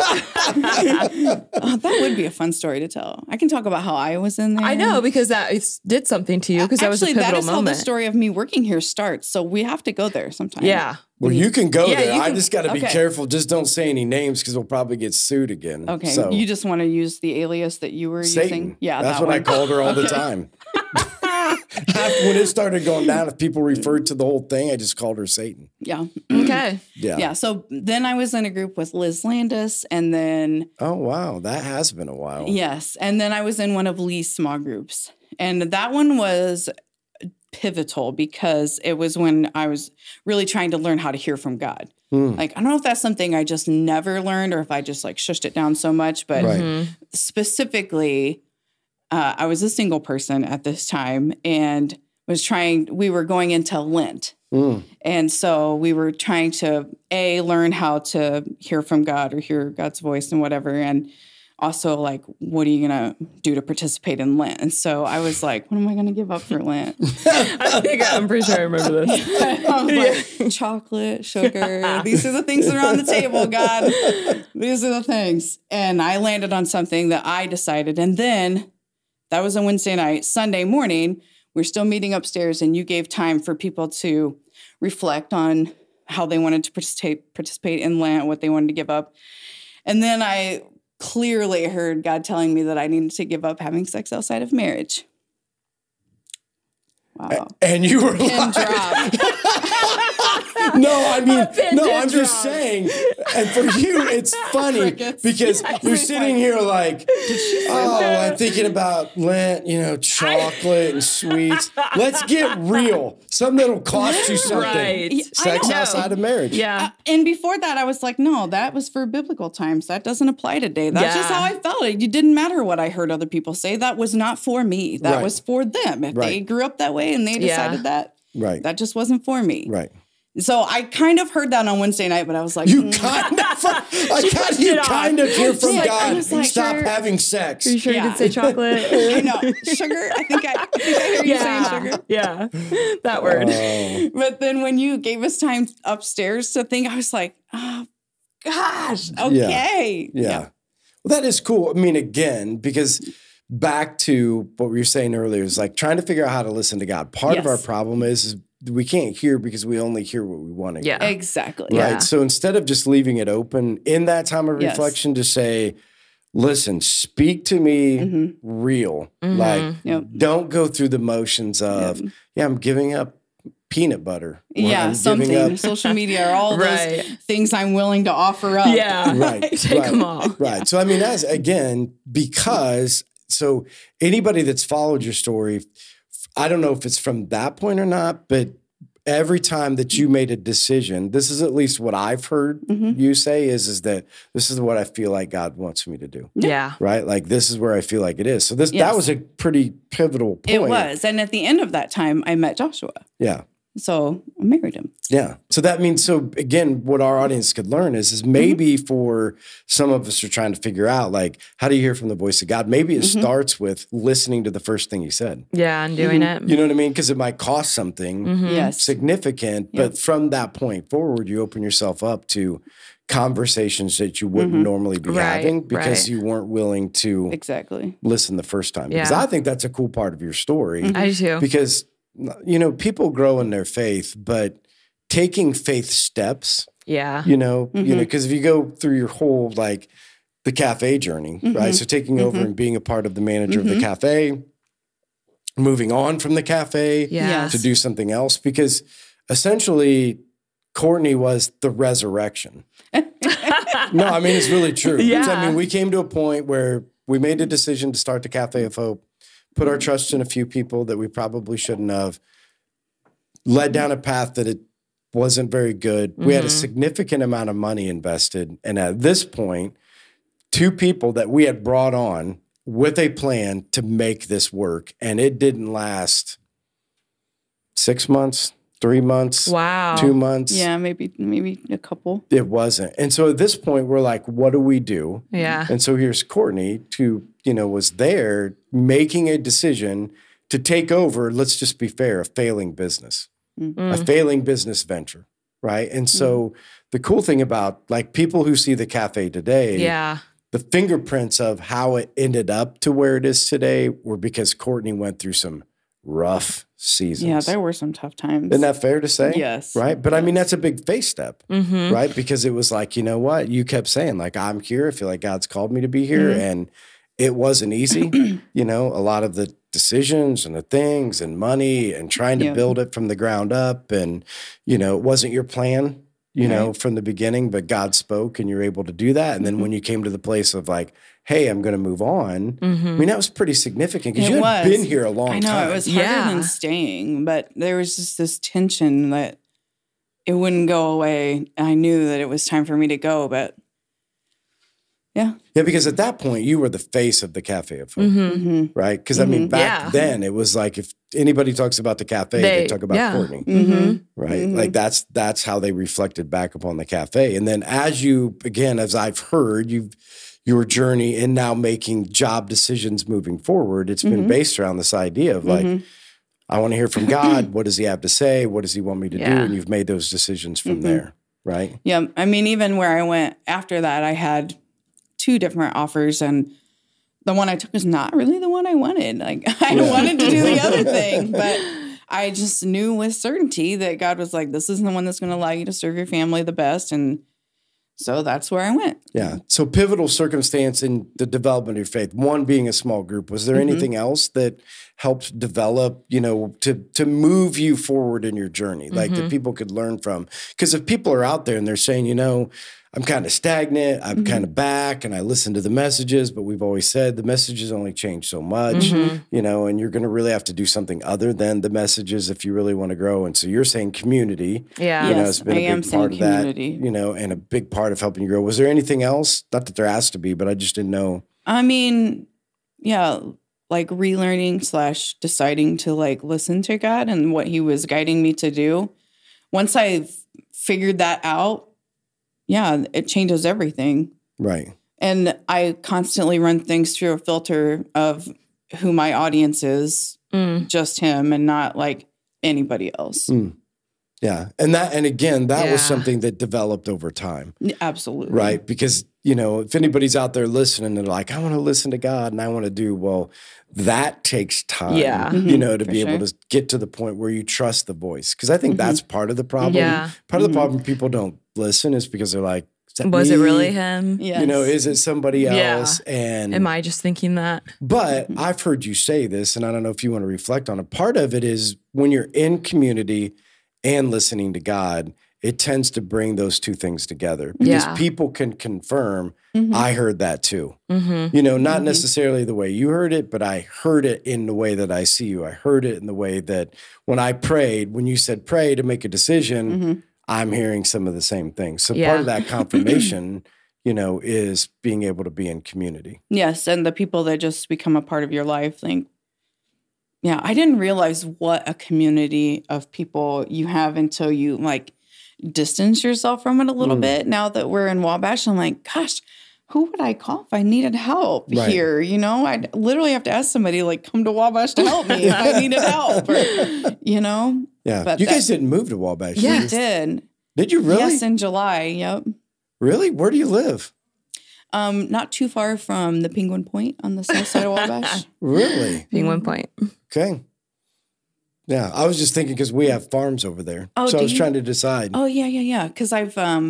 Oh, that would be a fun story to tell. I can talk about how I was in there. I know, because that did something to you, because that was a Actually, pivotal that is moment. how the story of me working here starts. So we have to go there sometime. Yeah. Well, you can go Yeah, there. you I can- just got to be okay. careful. Just don't say any names because we'll probably get sued again. Okay. So, You just want to use the alias that you were Satan. using? Yeah. That's that what I one. called her all the time. When it started going down, if people referred to the whole thing, I just called her Satan. Yeah. Okay. Yeah. Yeah. So then I was in a group with Liz Landis and then, Oh, wow. That has been a while. yes. And then I was in one of Lee's small groups. And that one was pivotal because it was when I was really trying to learn how to hear from God. Like, I don't know if that's something I just never learned or if I just like shushed it down so much, but Right. specifically, I was a single person at this time and we were going into Lent. And so we were trying to learn how to hear from God or hear God's voice and whatever. And also like, what are you going to do to participate in Lent? And so I was like, what am I going to give up for Lent? I'm pretty sure I remember this. I was like, chocolate, sugar. These are the things that are on the table, God. These are the things. And I landed on something that I decided. And then that was a Wednesday night. Sunday morning, we're still meeting upstairs, and you gave time for people to reflect on how they wanted to participate in Lent, what they wanted to give up. And then I clearly heard God telling me that I needed to give up having sex outside of marriage. Wow. And you were Pin like, drop. no, I mean, pin no, did I'm just drop. saying. And for you, it's funny Crickets. because you're sitting here like, oh, I'm thinking about Lent, you know, chocolate and sweets. Let's get real. Something that'll cost you something. Right. Sex I know. outside of marriage. Yeah. And before that, I was like, no, that was for biblical times. That doesn't apply today. That's just Yeah. how I felt. It didn't matter what I heard other people say. That was not for me. That Right. was for them. If they Right. grew up that way and they decided that, Right. that just wasn't for me. Right. So I kind of heard that on Wednesday night, but I was like, You kind of, pushed you it off. kind of hear from Yeah, I God. was like, Stop sure. having sex. Are you sure you Yeah. did say chocolate? I know. Sugar. I think I hear you saying sugar. Yeah. That word. Oh, But then when you gave us time upstairs to think, I was like, oh, gosh, okay. yeah. Well, that is cool. I mean, again, because back to what we were saying earlier is like trying to figure out how to listen to God. Part of Yes. our problem is we can't hear because we only hear what we want to hear. Yeah. Exactly. Right. Yeah. So instead of just leaving it open in that time of Yes. reflection to say, listen, speak to me real. Like, Yep. don't go through the motions of, I'm giving up peanut butter. Or Yeah, I'm giving something. up- Social media or all Right. those things I'm willing to offer up. Yeah. Right. Take right, them all. Right. So, I mean, as again, because so anybody that's followed your story, I don't know if it's from that point or not, but every time that you made a decision, this is at least what I've heard you say is that this is what I feel like God wants me to do. Yeah. Right? Like this is where I feel like it is. So that Yes. was a pretty pivotal point. It was. And at the end of that time, I met Joshua. Yeah. So I married him. Yeah. So that means, so again, what our audience could learn is maybe for some of us are trying to figure out, like, how do you hear from the voice of God? Maybe it starts with listening to the first thing he said. Yeah, and doing it. You know what I mean? Because it might cost something Yes. significant, but from that point forward, you open yourself up to conversations that you wouldn't normally be having because you weren't willing to Exactly. listen the first time. Yeah. Because I think that's a cool part of your story. I do too. Because, you know, people grow in their faith, but taking faith steps, Yeah. you know, because if you go through your whole, like, the cafe journey, right? So taking over and being a part of the manager of the cafe, moving on from the cafe Yeah. to do something else, because essentially Courtney was the resurrection. No, I mean, it's really true. Yeah. I mean, we came to a point where we made a decision to start the Cafe of Hope, put our trust in a few people that we probably shouldn't have, led down a path that it wasn't very good. We had a significant amount of money invested. And at this point, two people that we had brought on with a plan to make this work. And it didn't last 6 months, 3 months, Wow. 2 months. Yeah, maybe a couple. It wasn't. And so at this point, we're like, what do we do? Yeah. And so here's Courtney, who, you know, was there making a decision to take over, let's just be fair, a failing business, a failing business venture, right? And so the cool thing about, like, people who see the cafe today, Yeah. the fingerprints of how it ended up to where it is today were because Courtney went through some rough seasons. Yeah, there were some tough times. Isn't that fair to say? Yes. Right? But I mean, that's a big faith step, right? Because it was like, you know what? You kept saying, like, I'm here. I feel like God's called me to be here. And it wasn't easy. You know, a lot of the decisions and the things and money and trying to build it from the ground up. And, you know, it wasn't your plan, you know, from the beginning, but God spoke and you're able to do that. And then when you came to the place of like, hey, I'm going to move on. I mean, that was pretty significant because you had been here a long time. I know, it was harder than staying, but there was just this tension that it wouldn't go away. I knew that it was time for me to go, but yeah. Yeah, because at that point, you were the face of the Cafe of Hope, right? Because, I mean, back then, it was like if anybody talks about the cafe, they talk about Courtney, right? Like that's how they reflected back upon the cafe. And then as you, again, as I've heard, your journey in now making job decisions moving forward, it's been based around this idea of like, I want to hear from God. What does he have to say? What does he want me to do? And you've made those decisions from there, right? Yeah. I mean, even where I went after that, I had 2 different offers, and the one I took was not really the one I wanted. Like, I wanted to do the other thing, but I just knew with certainty that God was like, this isn't the one that's going to allow you to serve your family the best. And so that's where I went. Yeah. So pivotal circumstance in the development of your faith, one being a small group. Was there anything else that helped develop, you know, to move you forward in your journey, like that people could learn from? Because if people are out there and they're saying, you know, I'm kind of stagnant, I'm kind of back, and I listen to the messages, but we've always said the messages only change so much, you know, and you're going to really have to do something other than the messages if you really want to grow. And so you're saying community, you know, has been a big part of that, you know, and a big part of helping you grow. Was there anything else? Not that there has to be, but I just didn't know. I mean, yeah, like relearning / deciding to like listen to God and what he was guiding me to do. Once I figured that out, yeah, it changes everything. Right. And I constantly run things through a filter of who my audience is, just him and not like anybody else. Yeah. And again, that was something that developed over time. Absolutely. Right. Because, you know, if anybody's out there listening, they're like, I want to listen to God and I want to do, well, that takes time, you know, to be able to get to the point where you trust the voice. Because I think that's part of the problem. Yeah. Part of the problem people don't listen is because they're like, was it really him? Yes. You know, is it somebody else? Yeah. And am I just thinking that? But I've heard you say this, and I don't know if you want to reflect on it. Part of it is when you're in community and listening to God, it tends to bring those two things together because people can confirm, I heard that too. You know, not necessarily the way you heard it, but I heard it in the way that I see you. I heard it in the way that when I prayed, when you said pray to make a decision, I'm hearing some of the same things. So part of that confirmation, you know, is being able to be in community. Yes. And the people that just become a part of your life, like, Yeah, I didn't realize what a community of people you have until you like distance yourself from it a little bit. Now that we're in Wabash, I'm like, gosh, who would I call if I needed help here? You know, I'd literally have to ask somebody like, come to Wabash to help me if I needed help, or, you know? Yeah. But you guys didn't move to Wabash. Yeah, we did. Did you really? Yes, in July. Yep. Really? Where do you live? Not too far from the Penguin Point on the south side of Wabash. Really? Penguin Point. Okay. Yeah, I was just thinking because we have farms over there, Oh, so I do was you? trying to decide. Oh, yeah. Because I've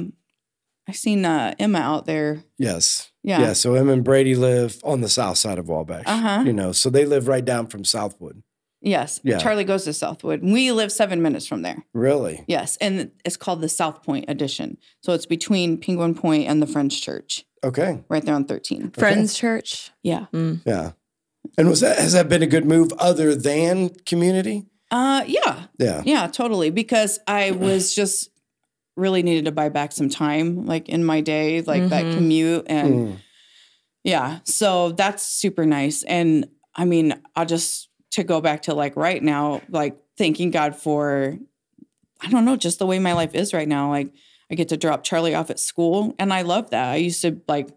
seen Emma out there. Yes. Yeah. Yeah. So Em and Brady live on the south side of Wabash. Uh-huh. You know, so they live right down from Southwood. Yes. Yeah. Charlie goes to Southwood. We live 7 minutes from there. Really? Yes. And it's called the South Point Edition. So it's between Penguin Point and the Friends Church, Okay. right there on 13. Friends Church. Yeah. Yeah. And has that been a good move other than community? Yeah. Yeah. Yeah, totally. Because I was just really needed to buy back some time, like in my day, like that commute. And yeah, so that's super nice. And I mean, to go back to like right now, like thanking God for, I don't know, just the way my life is right now. Like I get to drop Charlie off at school and I love that. I used to like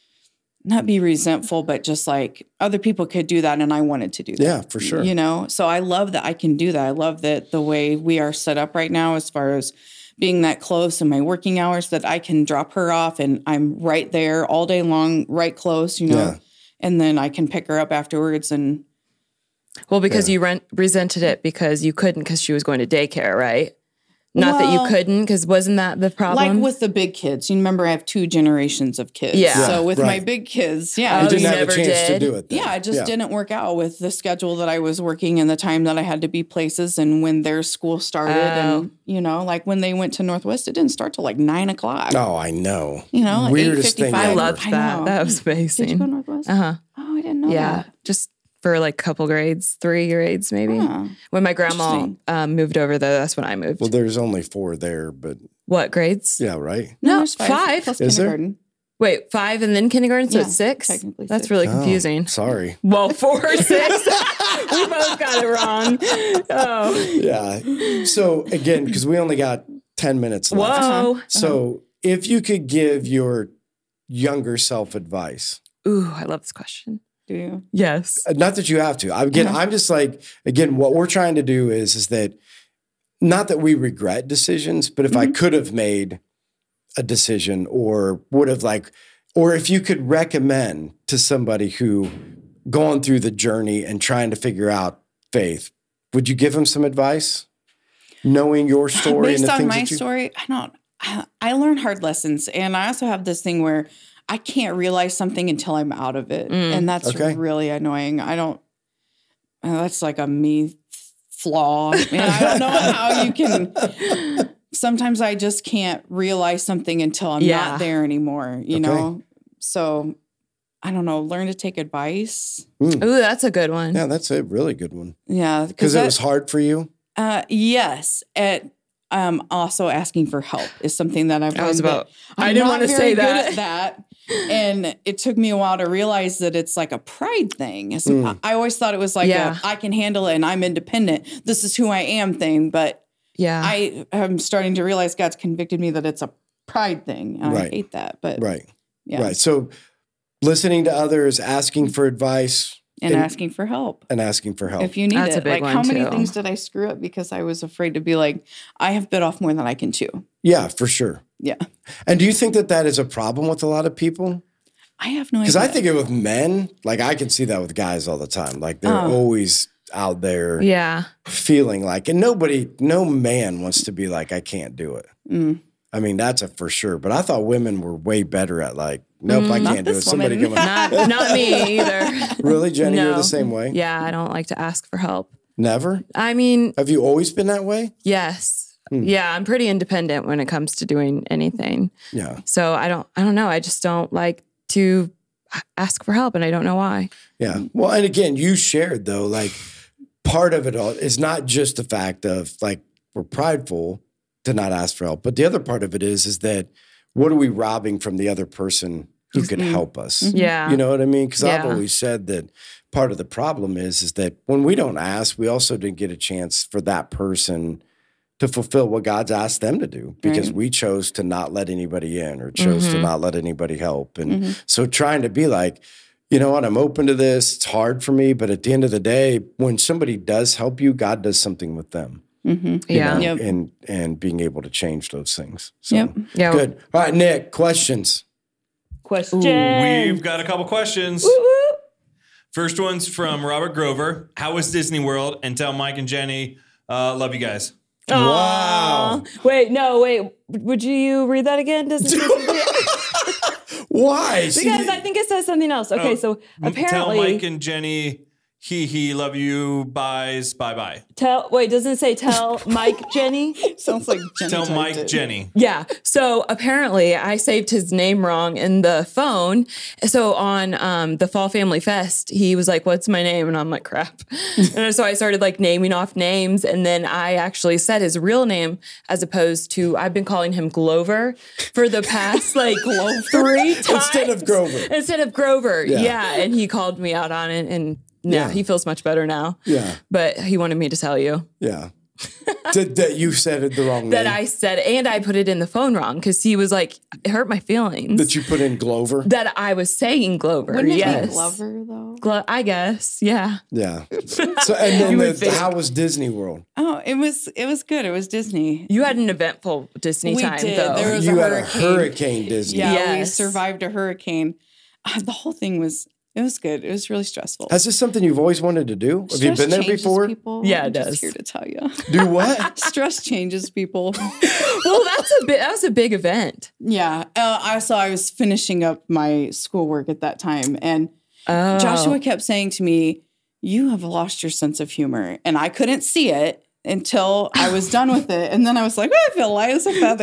not be resentful, but just like other people could do that and I wanted to do that. Yeah, for sure. You know, so I love that I can do that. I love that the way we are set up right now as far as being that close and my working hours that I can drop her off and I'm right there all day long, right close, you know, Yeah. and then I can pick her up afterwards. And Well, because you resented it because you couldn't because she was going to daycare, right? Not that Well, you couldn't, because wasn't that the problem? like with the big kids, you remember I have 2 generations of kids. Yeah. So with my right. big kids, You Oh, didn't you have a never chance to did? do it then. yeah, it just didn't work out with the schedule that I was working and the time that I had to be places and when their school started. And, you know, like when they went to Northwest, it didn't start till like 9 o'clock. Oh, I know. You know, like Weirdest thing 8:55. I ever. loved I that. know. That was amazing. Did you go to Northwest? Uh-huh. Oh, I didn't know Yeah. that. Just for like a couple grades, 3 grades maybe. Huh. When my grandma Interesting. moved over, though, that's when I moved. Well, there's only 4 there, but What grades? yeah, right. No, there's 5. plus Is there? kindergarten. Wait, 5 and then kindergarten, so Yeah, it's 6? technically That's 6. really Oh, confusing. sorry. Well, 4 or 6. We both got it wrong. Oh. Yeah. So again, because we only got 10 minutes left. Whoa. So if you could give your younger self advice, Ooh, I love this question. Do you? Yes. not that you have to. I'm just like, again, what we're trying to do is that not that we regret decisions, but if I could have made a decision or would have like, or if you could recommend to somebody who gone through the journey and trying to figure out faith, would you give them some advice? Knowing your story Based and the on things my that you story, I learn hard lessons. And I also have this thing where I can't realize something until I'm out of it. And that's Okay. really annoying. That's like a me flaw. And I don't know how you can. Sometimes I just can't realize something until I'm Yeah. not there anymore, you know? So I don't know, learn to take advice. Ooh, that's a good one. Yeah, that's a really good one. Yeah. Because it was hard for you. Yes. Also asking for help is something that I've learned. I was about, that I I'm didn't not want to very say good that. at that. And it took me a while to realize that it's like a pride thing. I always thought it was like Yeah. I can handle it and I'm independent. This is who I am thing. But Yeah. I am starting to realize God's convicted me that it's a pride thing. And I Right. hate that. But Right. yeah. Right. So listening to others, asking for advice, And asking for help. and asking for help. If you need That's a it. big Like one, how many too. things did I screw up because I was afraid to be like, I have bit off more than I can chew. Yeah, for sure. Yeah. And do you think that that is a problem with a lot of people? I have no idea. Because I think it with men, like I can see that with guys all the time. Like they're always out there Yeah. feeling like, and no man wants to be like, I can't do it. I mean, that's a for sure. But I thought women were way better at like, nope, I Not can't do it. this Somebody woman. come Not me either. Really, Jenny, you're No. the same way? Yeah, I don't like to ask for help. Never? I mean, Have you always been that way? yes. Yeah, I'm pretty independent when it comes to doing anything. Yeah. So I don't know. I just don't like to ask for help and I don't know why. Yeah. Well, and again, you shared though, like part of it all is not just the fact of like we're prideful to not ask for help, but the other part of it is that what are we robbing from the other person who could help us? Yeah. You know what I mean? Because I've Yeah. always said that part of the problem is that when we don't ask, we also didn't get a chance for that person to fulfill what God's asked them to do because we chose to not let anybody in or chose to not let anybody help. And so trying to be like, you know what, I'm open to this. It's hard for me. But at the end of the day, when somebody does help you, God does something with them. And being able to change those things. So good. All right, Nick, questions. We've got a couple questions. First one's from Robert Grover. How was Disney World? And tell Mike and Jenny, love you guys. Wow. Wait. Would you read that again? Does it say something? Why? Because I think it says something else. Okay, so apparently... Tell Mike and Jenny, he, love you, buys, bye-bye. Doesn't it say tell Mike, Jenny? Sounds like Jenny. Tell Mike, Jenny. Yeah. So apparently I saved his name wrong in the phone. So on the Fall Family Fest, he was like, what's my name? And I'm like, crap. And so I started like naming off names. And then I actually said his real name as opposed to, I've been calling him Glover for the past like 3 times. Instead of Grover. Yeah. And he called me out on it and he feels much better now. Yeah. But he wanted me to tell you. Yeah. that you said it the wrong name. That I said, and I put it in the phone wrong because he was like, it hurt my feelings. That you put in Glover? That I was saying Glover. Wouldn't it be Glover, though? I guess, yeah. Yeah. So, and then how was Disney World? Oh, it was good. It was Disney. You had an eventful Disney time, though. There was you a had hurricane. a hurricane Disney. Yeah, we survived a hurricane. The whole thing was... It was good. It was really stressful. Is this something you've always wanted to do? Have you been there before? People. Yeah, it I'm does. Just here to tell you. Do what? Stress changes people. Well, that was a big event. Yeah. I was finishing up my schoolwork at that time, and Joshua kept saying to me, "You have lost your sense of humor," and I couldn't see it until I was done with it, and then I was like, I feel light as a feather.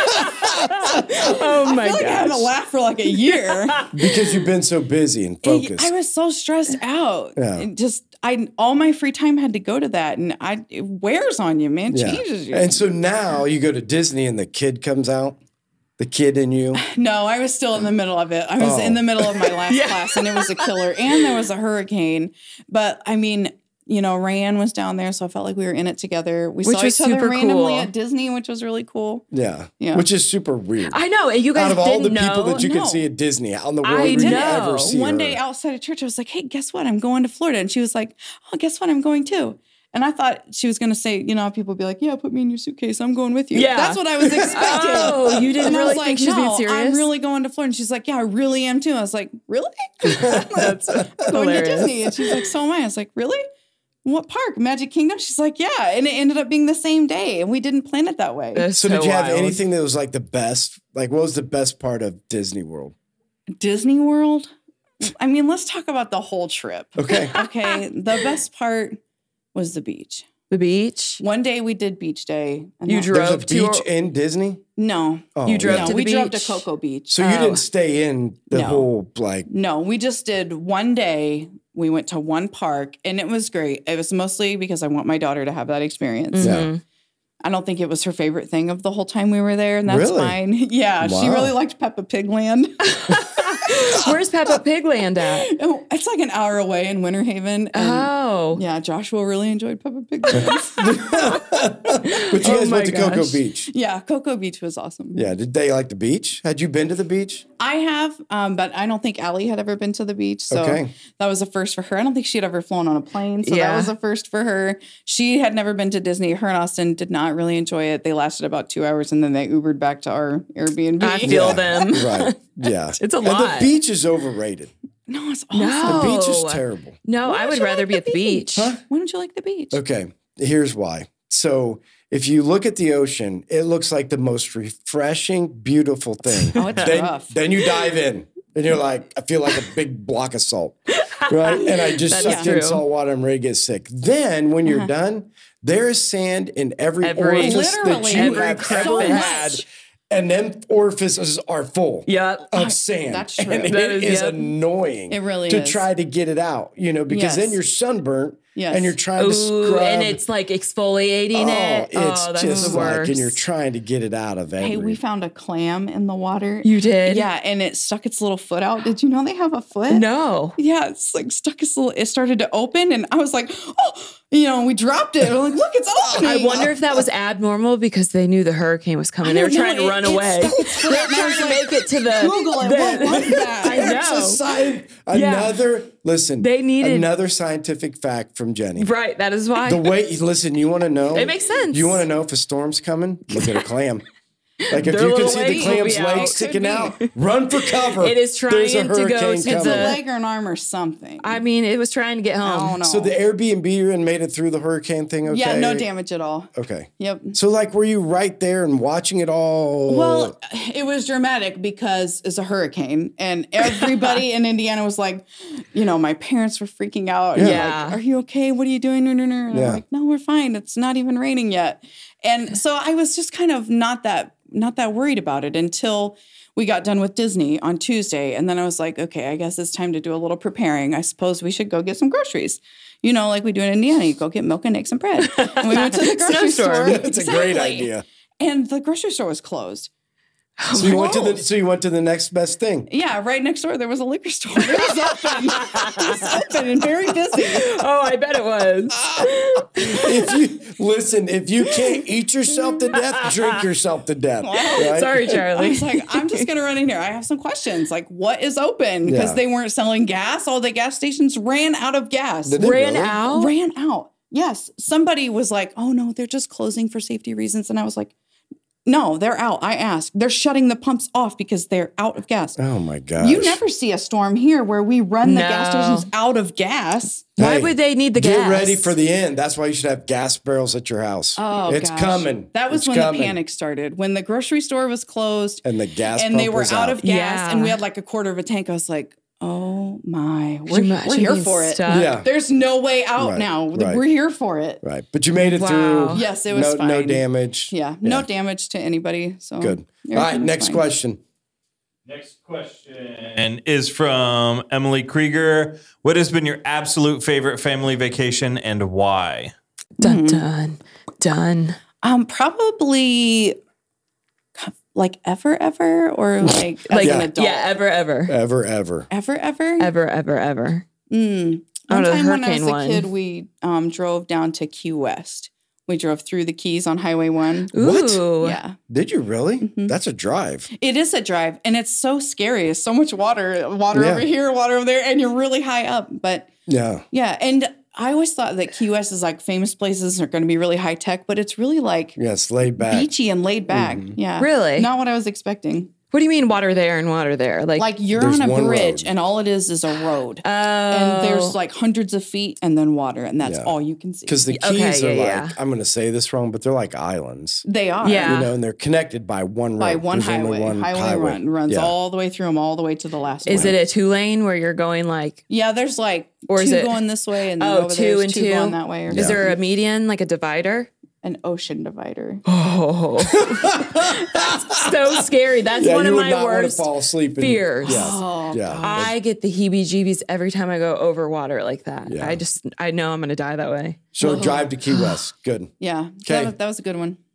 Oh my gosh. I haven't laughed for like a year. Because you've been so busy and focused. I was so stressed out. Yeah. And all my free time had to go to that, and it wears on you, man. Changes you. And so now you go to Disney and the kid comes out. The kid in you? No, I was still in the middle of it. I was in the middle of my last class, and it was a killer, and there was a hurricane. But I mean, you know, Rayanne was down there, so I felt like we were in it together. We saw each other randomly at Disney, which was really cool. Yeah. Which is super weird. I know. You guys out of all the didn't people know. that you can see at Disney out in the world, you ever see One her. day outside of church, I was like, hey, guess what? I'm going to Florida. And she was like, oh, guess what? I'm going too. And I thought she was going to say, you know, people would be like, yeah, put me in your suitcase. I'm going with you. Yeah. That's what I was expecting. Oh, you didn't really think she was being serious? I'm really going to Florida. And she's like, yeah, I really am too. I was like, really? That's going to Disney. And she's like, so am I. I was like, really? What park? Magic Kingdom? She's like, yeah. And it ended up being the same day. And we didn't plan it that way. So did you have anything that was like the best? Like, what was the best part of Disney World? Disney World? I mean, let's talk about the whole trip. Okay. Okay. The best part was the beach. The beach? One day we did beach day. And you drove There's a beach in Disney? No. Oh, you drove to the beach? We drove to Cocoa Beach. So you didn't stay in the whole, like... No, we just did one day. We went to one park, and it was great. It was mostly because I want my daughter to have that experience. Mm-hmm. I don't think it was her favorite thing of the whole time we were there, and that's fine. Yeah, wow. She really liked Peppa Pig Land. Where's Peppa Pig Land at? Oh, it's like an hour away in Winter Haven. Oh. Yeah, Joshua really enjoyed Peppa Pig Land. But you guys went to Cocoa Beach. Yeah, Cocoa Beach was awesome. Yeah, did they like the beach? Had you been to the beach? I have, but I don't think Allie had ever been to the beach. So that was a first for her. I don't think she had ever flown on a plane. So that was a first for her. She had never been to Disney. Her and Austin did not really enjoy it. They lasted about 2 hours, and then they Ubered back to our Airbnb. I feel them. Right. Yeah. It's a lot. And the beach is overrated. No, it's awesome. No. The beach is terrible. No, I would rather be at the beach. Huh? Why don't you like the beach? Okay. Here's why. So if you look at the ocean, it looks like the most refreshing, beautiful thing. Oh, it's rough. Then you dive in and you're like, I feel like a big block of salt. Right? And I just sucked in salt water. I'm ready to get sick. Then when you're done, there is sand in every orifice that you have ever had. And them orifices are full Yep. of sand. That's true. And That it is- is yep. annoying It really to is. try to get it out, because then Yes. you're sunburnt Yes. and you're trying to Ooh, scrub. and it's like exfoliating it. It's That's just the like, worst. and you're trying to get it out of Hey, we found a clam in the water. You did? Yeah, and it stuck its little foot out. Did you know they have a foot? No. Yeah, it's like stuck its little. It started to open, and I was like, oh, we dropped it. We're like, look, it's opening. I wonder if that was abnormal because they knew the hurricane was coming. They were don't know. trying to run away. It stuck its foot They out, were and I trying was to like, make it to the Google it. What was that? I know. Listen, They needed- another scientific fact from Jenny. Right. That is why. The way, listen, you want to know? It makes sense. You want to know if a storm's coming? Look at a clam. Like if Their you can little see the legs will clam's be out. legs Could sticking be. out, run for cover. It is There's a trying to go hurricane to It's coming. a the- leg or an arm or something. I mean, it was trying to get I home. don't know. So the Airbnb and made it through the hurricane thing, okay? Yeah, no damage at all. Okay. Yep. So like, were you right there and watching it all? Well, it was dramatic because it's a hurricane, and everybody in Indiana was like, my parents were freaking out. And Yeah. like, are you okay? What are you doing? And Yeah. I'm like, no, we're fine. It's not even raining yet. And so I was just kind of not that worried about it until we got done with Disney on Tuesday. And then I was like, okay, I guess it's time to do a little preparing. I suppose we should go get some groceries. Like we do in Indiana, you go get milk and eggs and bread. And we went to the grocery Snowstorm. store. That's a great Exactly. idea. And the grocery store was closed. So you went to the next best thing. Yeah, right next door there was a liquor store. It was open. It was open and very busy. Oh, I bet it was. If you can't eat yourself to death, drink yourself to death. Right? Sorry, I Charlie. was like, I'm just gonna run in here. I have some questions. Like, what is open? Because Yeah. they weren't selling gas. All the gas stations ran out of gas. Did they Ran really? out. Ran out. Yes. Somebody was like, oh no, they're just closing for safety reasons. And I was like, no, they're out. I asked. They're shutting the pumps off because they're out of gas. Oh my gosh. You never see a storm here where we run the No. gas stations out of gas. Why Hey, would they need the Get gas? ready for the end. That's why you should have gas barrels at your house. Oh, it's gosh. coming. That was It's when coming. the panic started. When the grocery store was closed And the gas and they pump were was out of gas Yeah. and we had like a quarter of a tank. I was like, oh my, Could we're you imagine here being for it. stuck? Yeah. There's no way out Right, now. right. We're here for it. Right. But you made it Wow. through. Yes, it was No fine. damage. Yeah, no damage to anybody. So Good. All everything right. was Next fine. question. Next question is from Emily Krieger. What has been your absolute favorite family vacation and why? Dun, dun, dun. Probably like ever or like as Like, an adult. yeah, ever. Ever. Ever. Ever. Mm. Oh, One the time when I was hurricane a one. kid, we drove down to Key West. We drove through the Keys on Highway 1. What? Ooh. Yeah. Did you really? Mm-hmm. That's a drive. It is a drive, and it's so scary. It's so much water Yeah. over here, water over there, and you're really high up. But Yeah. yeah, and I always thought that Key West is like famous places are going to be really high tech, but it's really like Yes. Laid back. beachy and laid back. Yeah. Really? Not what I was expecting. What do you mean water there and water there? Like you're There's on a one bridge road. and all it is a road. oh. And there's like hundreds of feet and then water, and that's Yeah. all you can see. Because the Okay, keys are yeah, like, yeah. I'm going to say this wrong, but they're like islands. They are. Yeah. And they're connected by one road. By one There's only highway. one Highway runs Yeah. all the way through them, all the way to the last Is one. it a 2-lane where you're going like, Yeah, there's like Or is two it- going this way and then oh, over two there's and two two? going that way. Or Is there a median, like a divider? an ocean divider? Oh, that's so scary. That's Yeah, one you of would my not want to worst fall asleep. fears. Yeah. Oh, Yeah. I get the heebie-jeebies every time I go over water like that. Yeah. I know I'm going to die that way. So drive to Key West. Good. Yeah. Okay. That was a good one.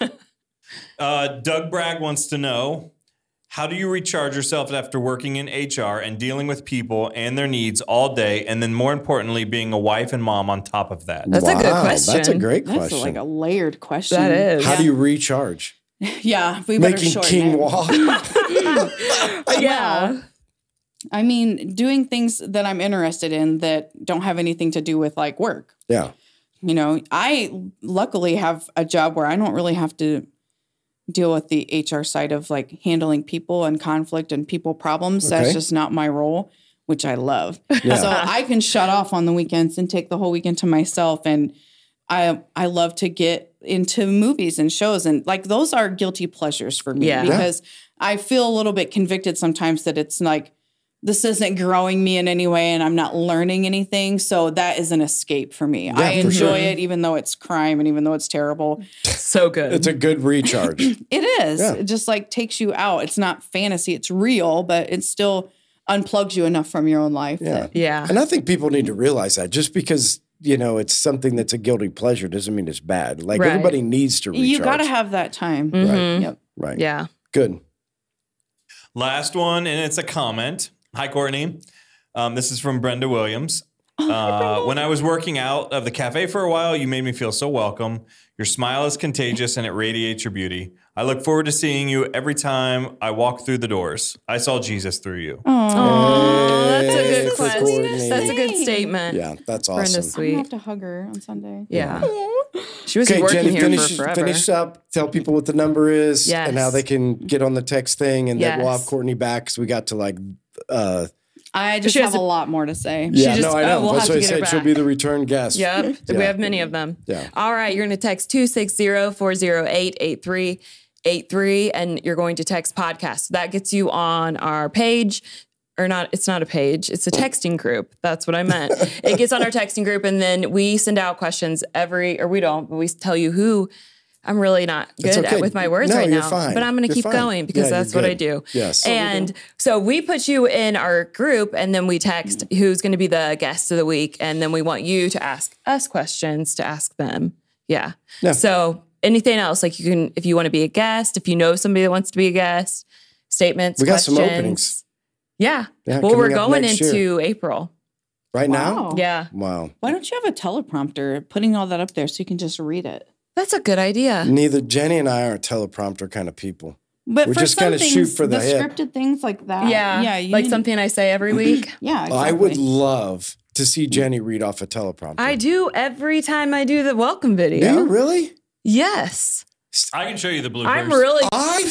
Doug Bragg wants to know, how do you recharge yourself after working in HR and dealing with people and their needs all day, and then more importantly, being a wife and mom on top of that? That's a good Wow, That's a question. great That's question. like a layered question. That is. How do you recharge? Yeah, we better Making shorten it. quinoa. Yeah. Well, I mean, doing things that I'm interested in that don't have anything to do with like work. Yeah. You know, I luckily have a job where I don't really have to deal with the HR side of like handling people and conflict and people problems. Okay. That's just not my role, which I love. So I can shut off on the weekends and take the whole weekend to myself. And I love to get into movies and shows, and like those are guilty pleasures for me Yeah. because I feel a little bit convicted sometimes that it's like this isn't growing me in any way and I'm not learning anything. So that is an escape for me. I for enjoy sure. it, even though it's crime and even though it's terrible. So good. It's a good recharge. It is. Yeah. It just like takes you out. It's not fantasy. It's real, but it still unplugs you enough from your own life. Yeah. Yeah. And I think people need to realize that just because, it's something that's a guilty pleasure doesn't mean it's bad. Like Right. everybody needs to recharge. You got to have that time. Right. Yep. Right. Yeah. Good. Last one, and it's a comment. Hi, Courtney. This is from Brenda Williams. When I was working out of the cafe for a while, you made me feel so welcome. Your smile is contagious and it radiates your beauty. I look forward to seeing you every time I walk through the doors. I saw Jesus through you. Oh, that's a Hey, good for question. Courtney. That's a good statement. Yeah, that's Brenda's awesome. I'm sweet. gonna have to hug her on Sunday. Yeah. She was Okay, working Jenny, here for forever. finish up. Tell people what the number is Yes. and how they can get on the text thing, and then we'll Yes. have Courtney back because we got to I just She has have a a- lot more to say. Yeah, just- no, I know. we'll That's have what I to get her said. She'll back. be the return guest. Yep. Yeah. We have many of them. Yeah. All right. You're going to text 260-408-8383 and you're going to text podcast. That gets you on our page. Or not, it's not a page, it's a texting group. That's what I meant. It gets on our texting group and then we send out questions but we tell you who. I'm really not It's good okay. at with my words No, right you're now. fine. But I'm going to You're keep fine. going because Yeah, that's you're what I good. do. Yes. And so we put you in our group and then we text who's going to be the guest of the week. And then we want you to ask us questions to ask them. Yeah. Yeah. So anything else, like you can, if you want to be a guest, if you know somebody that wants to be a guest, statements, We got questions. some openings. Yeah. Yeah, Well, we're coming up going next into year. April. Right now? Wow. Yeah. Wow. Why don't you have a teleprompter putting all that up there so you can just read it? That's a good idea. Neither Jenny and I are teleprompter kind of people. But We for just some kinda things, shoot for the hip. scripted things like that. Yeah. Yeah. You like need- something I say every week. Yeah. Exactly. I would love to see Jenny read off a teleprompter. I do every time I do the welcome Do video. you really? Yes. I can show you the bloopers. I'm really I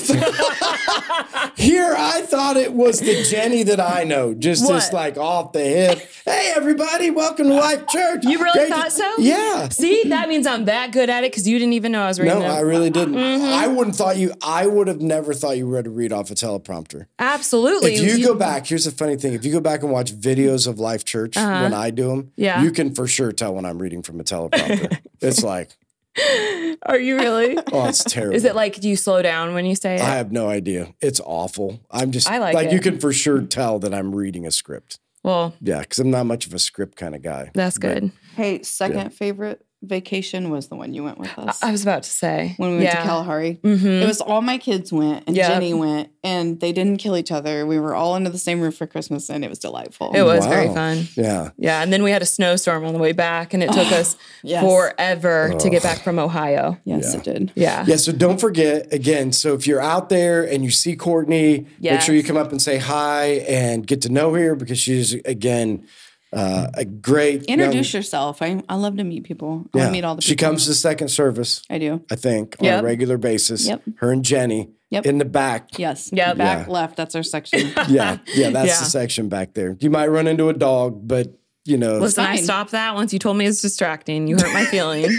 thought it was the Jenny that I know, just this What? like off the hip. Hey, everybody, welcome to Life Church. You really Great to- thought so? Yeah. See, that means I'm that good at it because you didn't even know I was reading No, them. I really didn't. Mm-hmm. I would have never thought you were to read off a teleprompter. Absolutely. If you go back, here's the funny thing. If you go back and watch videos of Life Church when I do them, Uh-huh. Yeah. you can for sure tell when I'm reading from a teleprompter. It's like, Are you really? oh, it's terrible. Is it like, do you slow down when you say it? I have no idea. It's awful. I'm just I like like it. you can for sure tell that I'm reading a script. Well, Yeah, because I'm not much of a script kind of guy. that's good. Hey, second favorite vacation was the one you went with us. I was about to say. when we went yeah. to Kalahari. Mhm. It was all my kids went and Yep. Jenny went and they didn't kill each other. We were all under the same roof for Christmas and it was delightful. It was very Wow. fun. Yeah. Yeah. And then we had a snowstorm on the way back and it took us yes. forever to get back from Ohio. Yes, it did. Yeah. Yeah, so don't forget, again, so if you're out there and you see Courtney, make sure you Yes. come up and say hi and get to know her because she's, again, a great Introduce young, yourself. I love to meet people. I want yeah. to meet all the She people. comes to second service, I do. I think, on Yep. a regular basis. Yep. Her and Jenny Yep. in the back. Yes. Yep. Back Yeah. left. That's our section. Yeah, that's Yeah. the section back there. You might run into a dog, but you know, Listen, I fine. stopped that once you told me it's distracting. You hurt my feelings.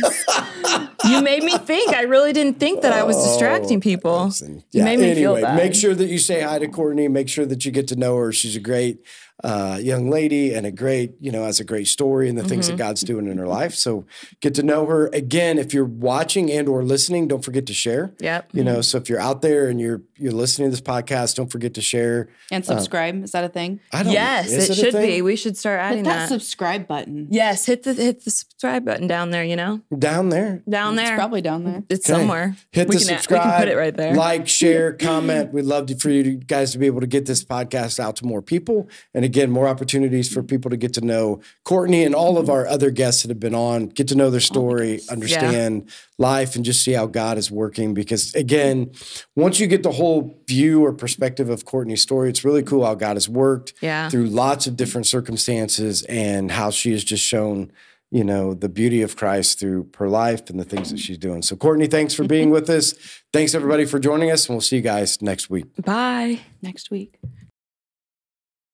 You made me think. I really didn't think that I was distracting people. listen. You made me feel anyway, bad. make sure that you say hi to Courtney. Make sure that you get to know her. She's a great young lady and a great, has a great story and the things Mm-hmm. that God's doing in her life. So get to know her. Again, if you're watching and or listening, don't forget to share. Yep. So if you're out there and you're listening to this podcast, don't forget to share. And subscribe. Is that a thing? I don't Yes, is it a should thing? be. We should start adding Hit that that. subscribe button. Yes, hit the subscribe button down there, Down there. Down It's there. probably down there. It's Okay. somewhere. Hit we the can, subscribe. We can put it right there. Like, share, comment. We'd love for you guys to be able to get this podcast out to more people. And again, more opportunities for people to get to know Courtney and all of our other guests that have been on, get to know their story, understand life, and just see how God is working. Because again, once you get the whole view or perspective of Courtney's story, it's really cool how God has worked Yeah. through lots of different circumstances and how she has just shown the beauty of Christ through her life and the things that she's doing. So Courtney, thanks for being with us. Thanks everybody for joining us, and we'll see you guys next week. Bye. Next week.